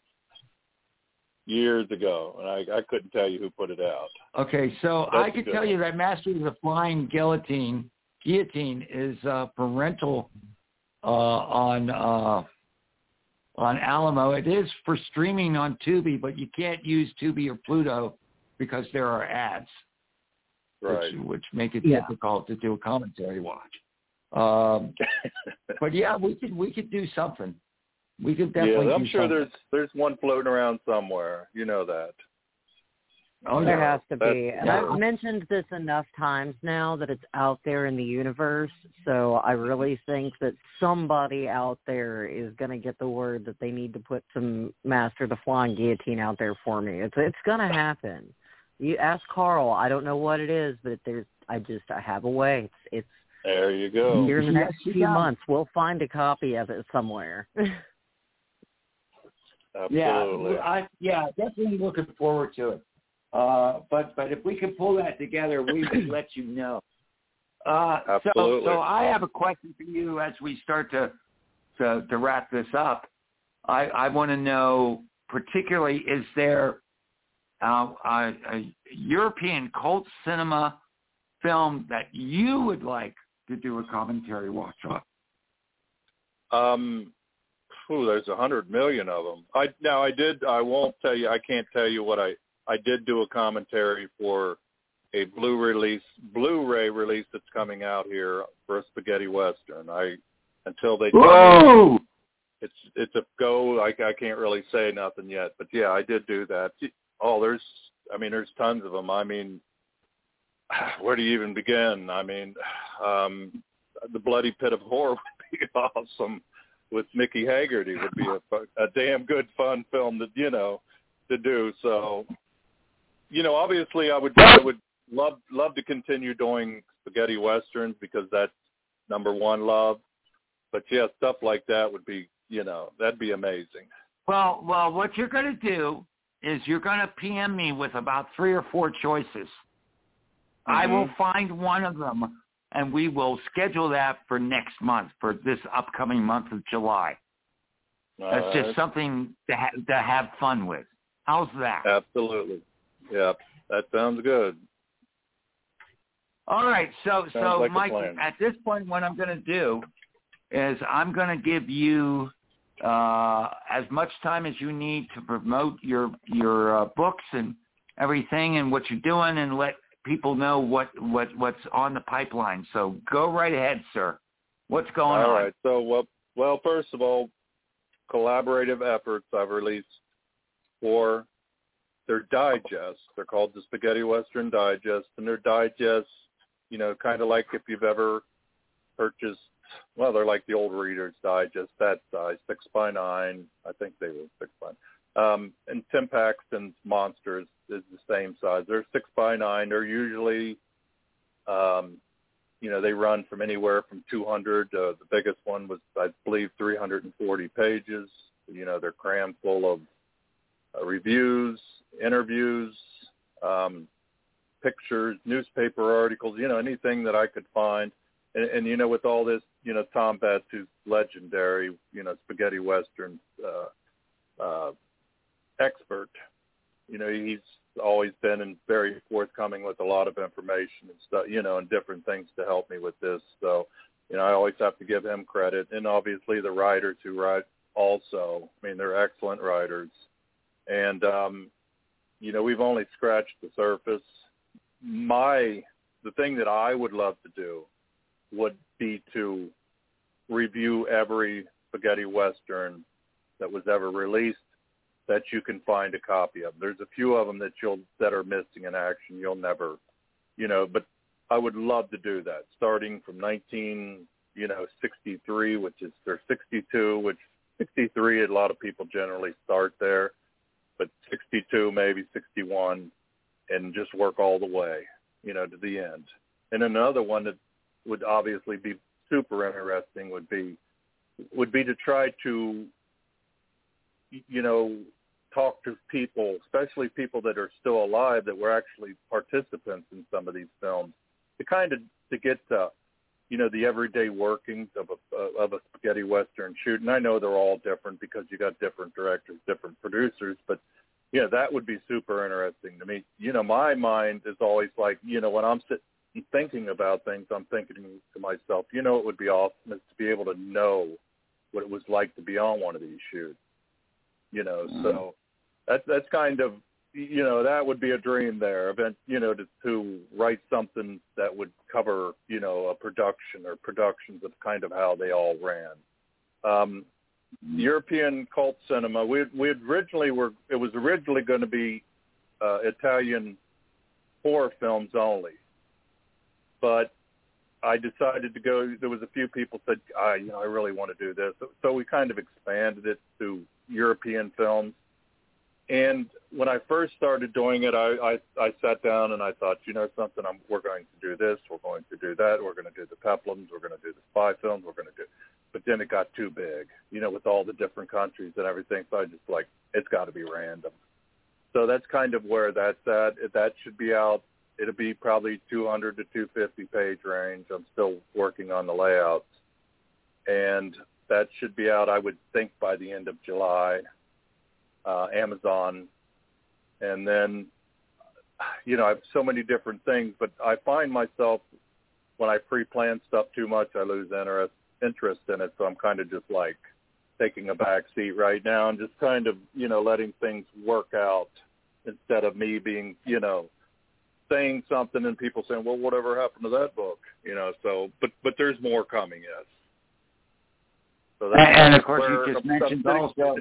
years ago, and I, I couldn't tell you who put it out. Okay, so That's I could tell one. you that Master of the Flying Guillotine Guillotine is uh, parental uh, on uh, on Alamo. It is for streaming on Tubi, but you can't use Tubi or Pluto because there are ads, right? which, which make it yeah. difficult to do a commentary watch. Um, but yeah, we could we could do something. We could definitely. Yeah, I'm do sure something. there's there's one floating around somewhere. You know that. Oh, there yeah. has to That's, be. And yeah. I've mentioned this enough times now that it's out there in the universe. So I really think that somebody out there is going to get the word that they need to put some Master of the Flying Guillotine out there for me. It's it's going to happen. You ask Carl. I don't know what it is, but there's. I just I have a way. It's it's. There you go. Here in the next Yes, few got months, we'll find a copy of it somewhere. Absolutely. Yeah, I, yeah, definitely looking forward to it. Uh, but but if we can pull that together, we will let you know. Uh, Absolutely. So, so I have a question for you as we start to to, to wrap this up. I, I want to know, particularly, is there uh, a, a European cult cinema film that you would like to do a commentary watch on? Um, whew, there's a hundred million of them. I now I did. I won't tell you. I can't tell you what I. I did do a commentary for a Blu release, Blu-ray release that's coming out here for a spaghetti western. I until they. Whoa! It's it's a go. I I can't really say nothing yet, but yeah, I did do that. Oh, there's. I mean, there's tons of them. I mean, where do you even begin? I mean, um, the Bloody Pit of Horror would be awesome. With Mickey Haggerty would be a, a damn good fun film to you know to do. So, you know, obviously, I would I would love love to continue doing spaghetti westerns because that's number one love. But yeah, stuff like that would be, you know, that'd be amazing. Well, well, what you're going to do is you're going to P M me with about three or four choices. Mm-hmm. I will find one of them, and we will schedule that for next month, for this upcoming month of July. All That's right. just something to, ha- to have fun with. How's that? Absolutely. Yeah, that sounds good. All right. So, sounds so like Mike, at this point, what I'm going to do is I'm going to give you uh, as much time as you need to promote your your uh, books and everything and what you're doing, and let people know what, what what's on the pipeline. So go right ahead, sir. What's going all on? All right. So, well, well, first of all, collaborative efforts. I've released four. They're digests. They're called the Spaghetti Western Digest, and they're digests, you know, kind of like if you've ever purchased, well, they're like the old Reader's Digest, that size, six by nine. I think they were six by nine. Um, and Tim Paxton's Monsters is the same size. They're six by nine. They're usually, um, you know, they run from anywhere from two hundred. Uh, the biggest one was, I believe, three hundred forty pages. You know, they're crammed full of uh, reviews, interviews, um, pictures, newspaper articles, you know, anything that I could find. And, and, you know, with all this, you know, Tom Betts, who's legendary, you know, spaghetti Western uh, uh, expert, you know, he's always been and very forthcoming with a lot of information and stuff, you know, and different things to help me with this. So, you know, I always have to give him credit. And obviously the writers who write also, I mean, they're excellent writers. And, um, you know, we've only scratched the surface. My, the thing that I would love to do would be to review every spaghetti Western that was ever released that you can find a copy of. There's a few of them that you'll, that are missing in action. You'll never, you know, but I would love to do that, starting from nineteen, you know, sixty-three, which is, or sixty-two, which sixty-three, a lot of people generally start there. But sixty-two, maybe sixty-one, and just work all the way, you know, to the end. And another one that would obviously be super interesting would be would be to try to, you know, talk to people, especially people that are still alive that were actually participants in some of these films, to kind of to get to, you know, the everyday workings of a of a spaghetti Western shoot. And I know they're all different because you got different directors, different producers, but yeah, that would be super interesting to me. You know, my mind is always like, you know, when I'm sitting and thinking about things, I'm thinking to myself, you know, it would be awesome is to be able to know what it was like to be on one of these shoots. You know, mm. so that's that's kind of, you know, that would be a dream there. Event, you know, to, to write something that would cover, you know, a production or productions of kind of how they all ran. Um, European cult cinema. We we originally were. It was originally going to be uh, Italian horror films only, but I decided to go. There was a few people said, "I, you know, I really want to do this." So, so we kind of expanded it to European films. And when I first started doing it, I, I, I sat down and I thought, you know, something. I'm, we're going to do this. We're going to do that. We're going to do the peplums. We're going to do the spy films. We're going to do. But then it got too big, you know, with all the different countries and everything. So I just like, it's got to be random. So that's kind of where that's at. That should be out. It'll be probably two hundred to two fifty page range. I'm still working on the layouts. And that should be out, I would think, by the end of July, uh, Amazon. And then, you know, I have so many different things, but I find myself, when I pre-plan stuff too much, I lose interest. interest in it, so I'm kind of just like taking a back seat right now and just kind of, you know, letting things work out instead of me being, you know, saying something and people saying, well, whatever happened to that book, you know, so, but, but there's more coming, yes. So that's and, and of course you just mentioned also.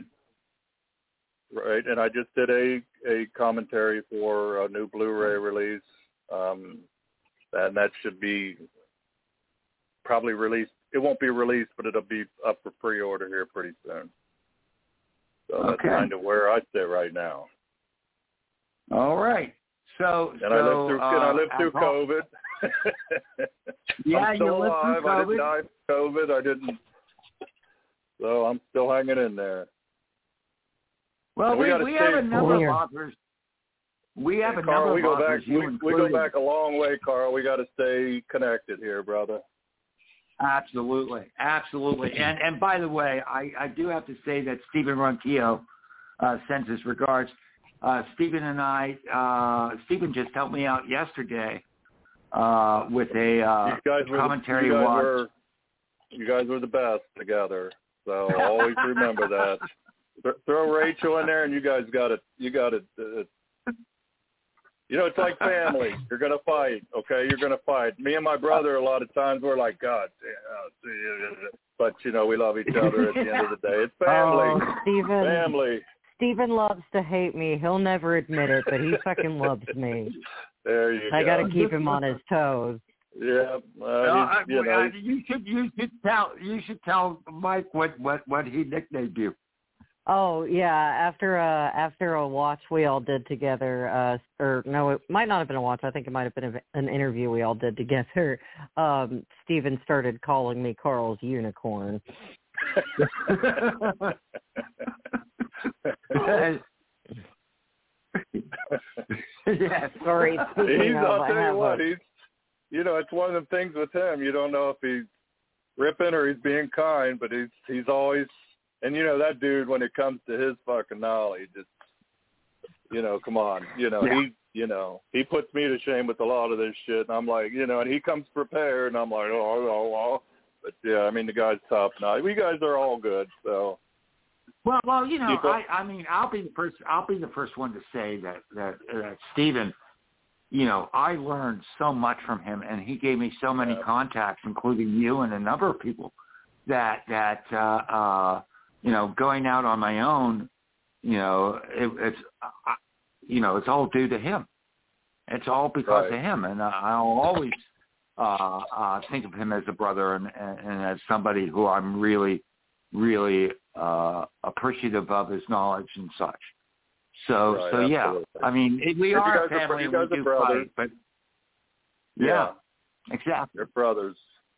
Right, and I just did a, a commentary for a new Blu-ray release, um, and that should be probably released. It won't be released, but it'll be up for pre-order here pretty soon. So okay. That's kind of where I sit right now. All right. So, and so, I lived through, uh, and I lived through all, COVID. yeah, I'm still you lived alive. through COVID. I didn't die from COVID. I didn't. So I'm still hanging in there. Well, and we, we, we have a number of authors. We have hey, a Carl, number we of go authors. back. You We, we included. go back a long way, Carl. We got to stay connected here, brother. Absolutely, absolutely. And and by the way, I, I do have to say that Stephen Ronquillo uh, sends his regards. Uh, Stephen and I, uh, Stephen just helped me out yesterday uh, with a uh, you guys were commentary the, you guys watch. Were, you guys were the best together, so always remember that. Th- throw Rachel in there, and you guys got it. You got it. Uh, you know, it's like family. You're gonna fight, okay? You're gonna fight. Me and my brother, a lot of times, we're like, God, damn, but you know, we love each other at the end of the day. It's family. Oh, Stephen. Family. Stephen loves to hate me. He'll never admit it, but he fucking loves me. There you I go. got to keep him on his toes. Yeah, uh, Uh, I, you know, I, you should you should tell you should tell Mike what, what, what he nicknamed you. Oh yeah, after uh after a watch we all did together, uh or no, it might not have been a watch. I think it might have been a, an interview we all did together. Um, Stephen started calling me Carl's unicorn. Yeah, sorry. He's, of, I'll tell you what, a, he's, you know, it's one of the things with him. You don't know if he's ripping or he's being kind, but he's he's always, and you know that dude when it comes to his fucking knowledge, it's, you know, come on, you know, yeah. he, you know, he puts me to shame with a lot of this shit, and I'm like, you know, and he comes prepared, and I'm like, oh, oh, oh. But yeah, I mean, the guy's top notch. We guys are all good, so. Well, well, you know, Keep up. I, I mean, I'll be the first. I'll be the first one to say that that, that Stephen, you know, I learned so much from him, and he gave me so many Yeah. contacts, including you and a number of people. That that uh, uh, you know, going out on my own, you know, it, it's uh, you know, it's all due to him. It's all because Right. of him, and I'll always uh, uh, think of him as a brother and, and, and as somebody who I'm really, really uh, appreciative of his knowledge and such. So, Right, so yeah, absolutely. I mean, it, we You are a guys are- family you and we guys are do brothers. fight, but Yeah. yeah, exactly. They're brothers.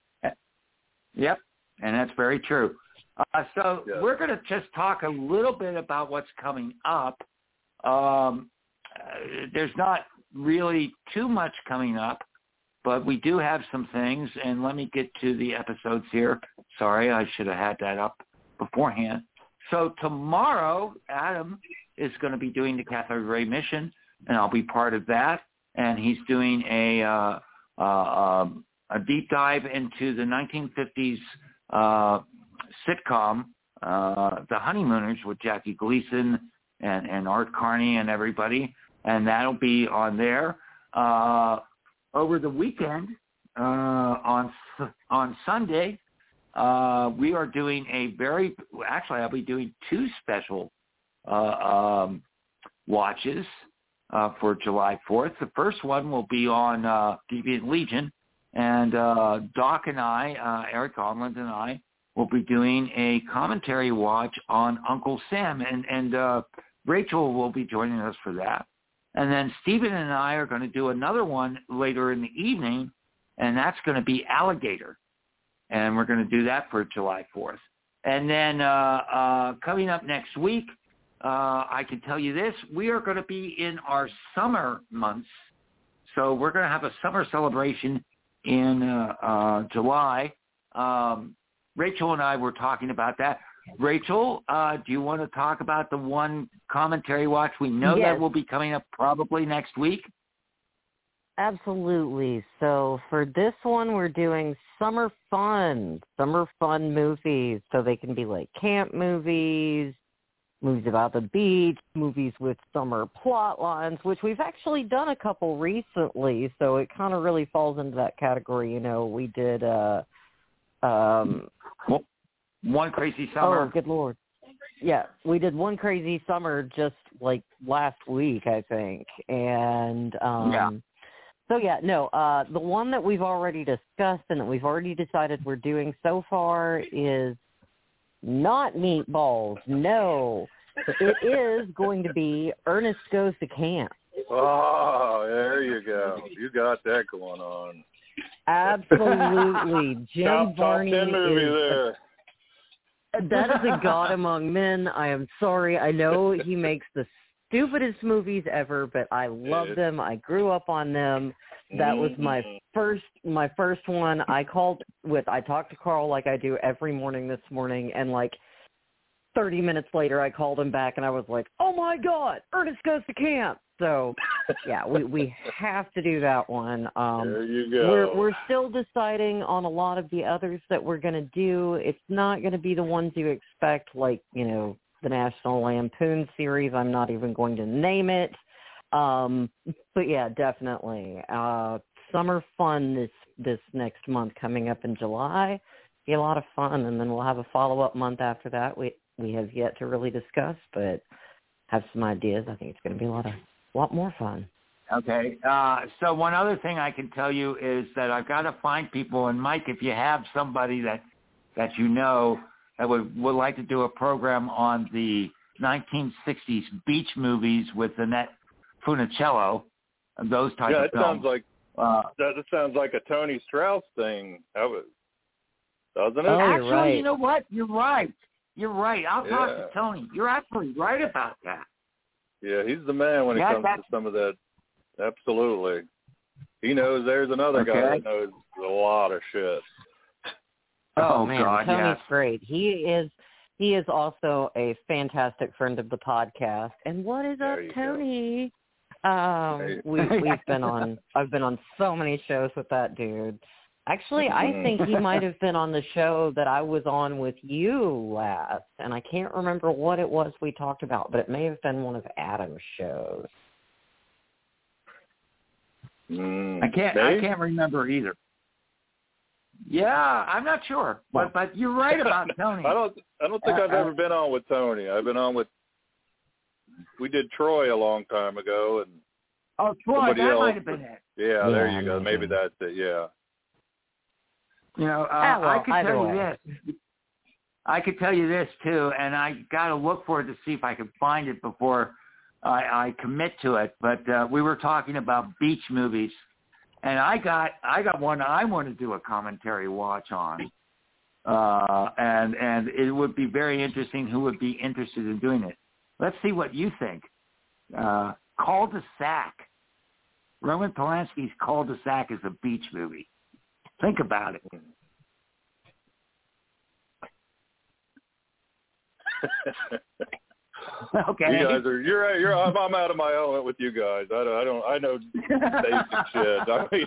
Yep, and that's very true. Uh, so Yeah. we're going to just talk a little bit about what's coming up. Um, uh, there's not really too much coming up, but we do have some things, and let me get to the episodes here. Sorry, I should have had that up beforehand. So tomorrow, Adam is going to be doing the Cathode Ray Mission, and I'll be part of that. And he's doing a uh, uh, um, a deep dive into the nineteen fifties uh, sitcom, uh, The Honeymooners, with Jackie Gleason and, and Art Carney and everybody, and that'll be on there. Uh, over the weekend, uh, on on Sunday, uh, we are doing a very, actually I'll be doing two special uh, um, watches uh, for July fourth. The first one will be on uh, Deviant Legion, and uh, Doc and I, uh, Eric Conlon and I, will be doing a commentary watch on Uncle Sam, and, and uh, Rachel will be joining us for that. And then Stephen and I are going to do another one later in the evening, and that's going to be Alligator. And we're going to do that for July fourth. And then uh, uh, coming up next week, uh, I can tell you this, we are going to be in our summer months. So we're going to have a summer celebration in uh, uh, July. Um, Rachel and I were talking about that. Rachel, uh, do you want to talk about the one commentary watch? We know Yes. that will be coming up probably next week. Absolutely. So for this one, we're doing summer fun, summer fun movies. So they can be like camp movies, movies about the beach, movies with summer plot lines, which we've actually done a couple recently. So it kind of really falls into that category. You know, we did uh, um, well, One Crazy Summer. Oh, good Lord. Yeah, we did One Crazy Summer just like last week, I think. And um, yeah. So, yeah, no, uh, the one that we've already discussed and that we've already decided we're doing so far is not Meatballs. No, it is going to be Ernest Goes to Camp. Oh, there you go. You got that going on. Absolutely. Jim top, Varney top ten movie is there. That is a god among men. I am sorry. I know he makes the stupidest movies ever, but I love them. I grew up on them. That was my first my first one. I called with I talked to Carl like I do every morning this morning, and like thirty minutes later I called him back and I was like, "Oh my God, Ernest Goes to Camp." So, yeah, we we have to do that one. Um, there you go. We're we're still deciding on a lot of the others that we're going to do. It's not going to be the ones you expect, like, you know, the National Lampoon series. I'm not even going to name it. Um, but, yeah, definitely. Uh, summer fun this, this next month coming up in July. Be a lot of fun, and then we'll have a follow-up month after that. We, we have yet to really discuss, but have some ideas. I think it's going to be a lot of A lot more fun. Okay. Uh, so one other thing I can tell you is that I've got to find people. And, Mike, if you have somebody that that you know that would, would like to do a program on the nineteen sixties beach movies with Annette Funicello, those types yeah, of it films. sounds like uh, that. It sounds like a Tony Strauss thing. That was, doesn't it? Oh, actually, you're right. you know what? You're right. You're right. I'll talk Yeah. to Tony. You're actually right about that. Yeah, he's the man when it Yeah, comes that's... to some of that. Absolutely. He knows there's another okay. guy that knows a lot of shit. Oh, Oh man, God, Tony's yes. great. He is he is also a fantastic friend of the podcast. And what is There up, you Tony? Um, Hey. we we've been on I've been on so many shows with that dude. Actually, I think he might have been on the show that I was on with you last, and I can't remember what it was we talked about, but it may have been one of Adam's shows. Mm, I can't. maybe? I can't remember either. Yeah, I'm not sure, but but you're right about Tony. I don't. I don't think Uh, I've uh, ever been on with Tony. I've been on with. We did Troy a long time ago, and oh, Troy, somebody that else. might have been it. Yeah, there Yeah, you go. maybe. Maybe that's it. Yeah. You know, uh, Ah, well, I could either tell way. you this. I could tell you this too, and I got to look for it to see if I can find it before I, I commit to it. But uh, we were talking about beach movies, and I got I got one I want to do a commentary watch on, uh, and and it would be very interesting. Who would be interested in doing it? Let's see what you think. Uh, Cul-de-sac. Roman Polanski's Cul-de-sac is a beach movie. Think about it. Okay. You guys are. You're. You're. I'm, I'm out of my element with you guys. I don't. I don't. I know basic shit. I mean,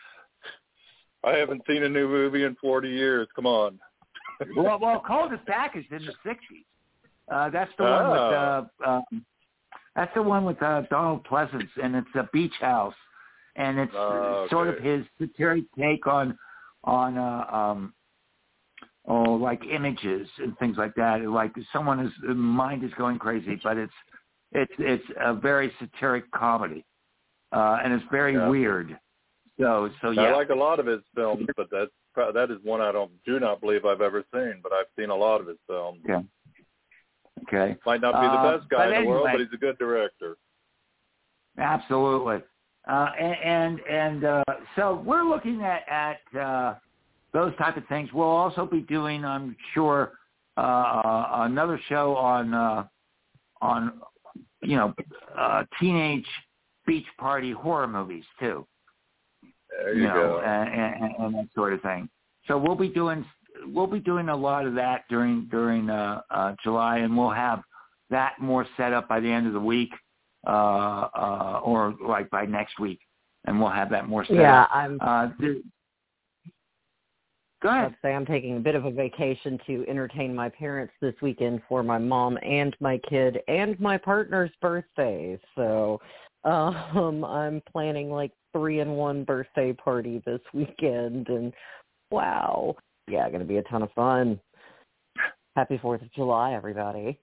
I haven't seen a new movie in forty years. Come on. well, well, Cul-de-sac is in the sixties. Uh, that's the one Oh. with. Uh, um, that's the one with uh, Donald Pleasance, and it's a beach house, and it's Oh, okay. sort of his satiric take on on uh, um, oh, like images and things like that. Like someone is mind is going crazy, but it's it's it's a very satiric comedy, uh, and it's very Yeah. weird. So so yeah. I like a lot of his films, but that's that is one I don't do not believe I've ever seen. But I've seen a lot of his films. Yeah. Okay. Might not be the Uh, best guy but in the world, anyway. but he's a good director. Absolutely. Uh, and and, and uh, so we're looking at, at uh, those type of things. We'll also be doing, I'm sure, uh, another show on, uh, on you know, uh, teenage beach party horror movies, too. There you, know, go. And, and, and that sort of thing. So we'll be doing we'll be doing a lot of that during during uh, uh, July, and we'll have that more set up by the end of the week, uh, uh, or like by next week, and we'll have that more set Yeah, up. I'm. Uh, th- Go ahead. Let's say I'm taking a bit of a vacation to entertain my parents this weekend for my mom and my kid and my partner's birthday. So um, I'm planning like three in one birthday party this weekend, and wow, yeah, going to be a ton of fun. Happy Fourth of July, everybody.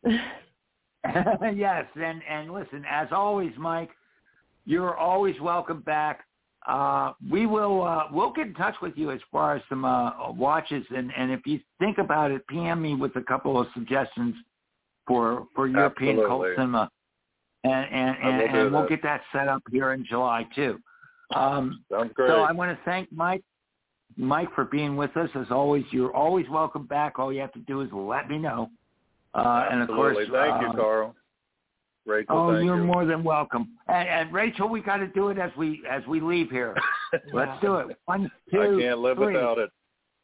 Yes, and and listen, as always, Mike, you're always welcome back. Uh, we will uh, we'll get in touch with you as far as some uh, watches, and, and if you think about it, P M me with a couple of suggestions for for European Absolutely. cult cinema, and and, and, will and we'll that. get that set up here in July too. Um, Sounds great. So I want to thank Mike, Mike for being with us. As always, you're always welcome back. All you have to do is let me know. Uh, and of course, Absolutely. Thank uh, you, Carl. Rachel, oh, thank you're you. more than welcome. And, and Rachel, we got to do it as we as we leave here. Let's do it. One, two, I can't live three. without it.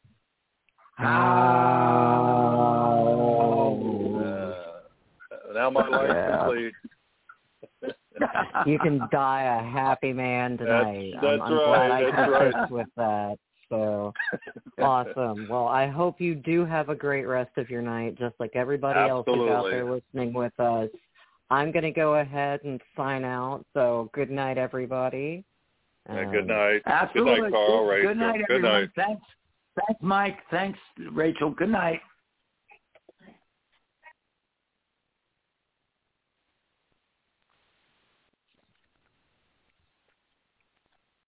Oh. Uh, now my life's Yeah. complete. You can die a happy man tonight. That's- that's I'm, I'm right, glad I that's can right. assist with that. So awesome. Well, I hope you do have a great rest of your night, just like everybody else who's out Absolutely. there listening with us. I'm going to go ahead and sign out. So good night, everybody. Yeah, Um, good night. Absolutely. Good night, Carl. Good, Rachel. good night, Good everyone. night. Thanks. Thanks, Mike. Thanks, Rachel. Good night.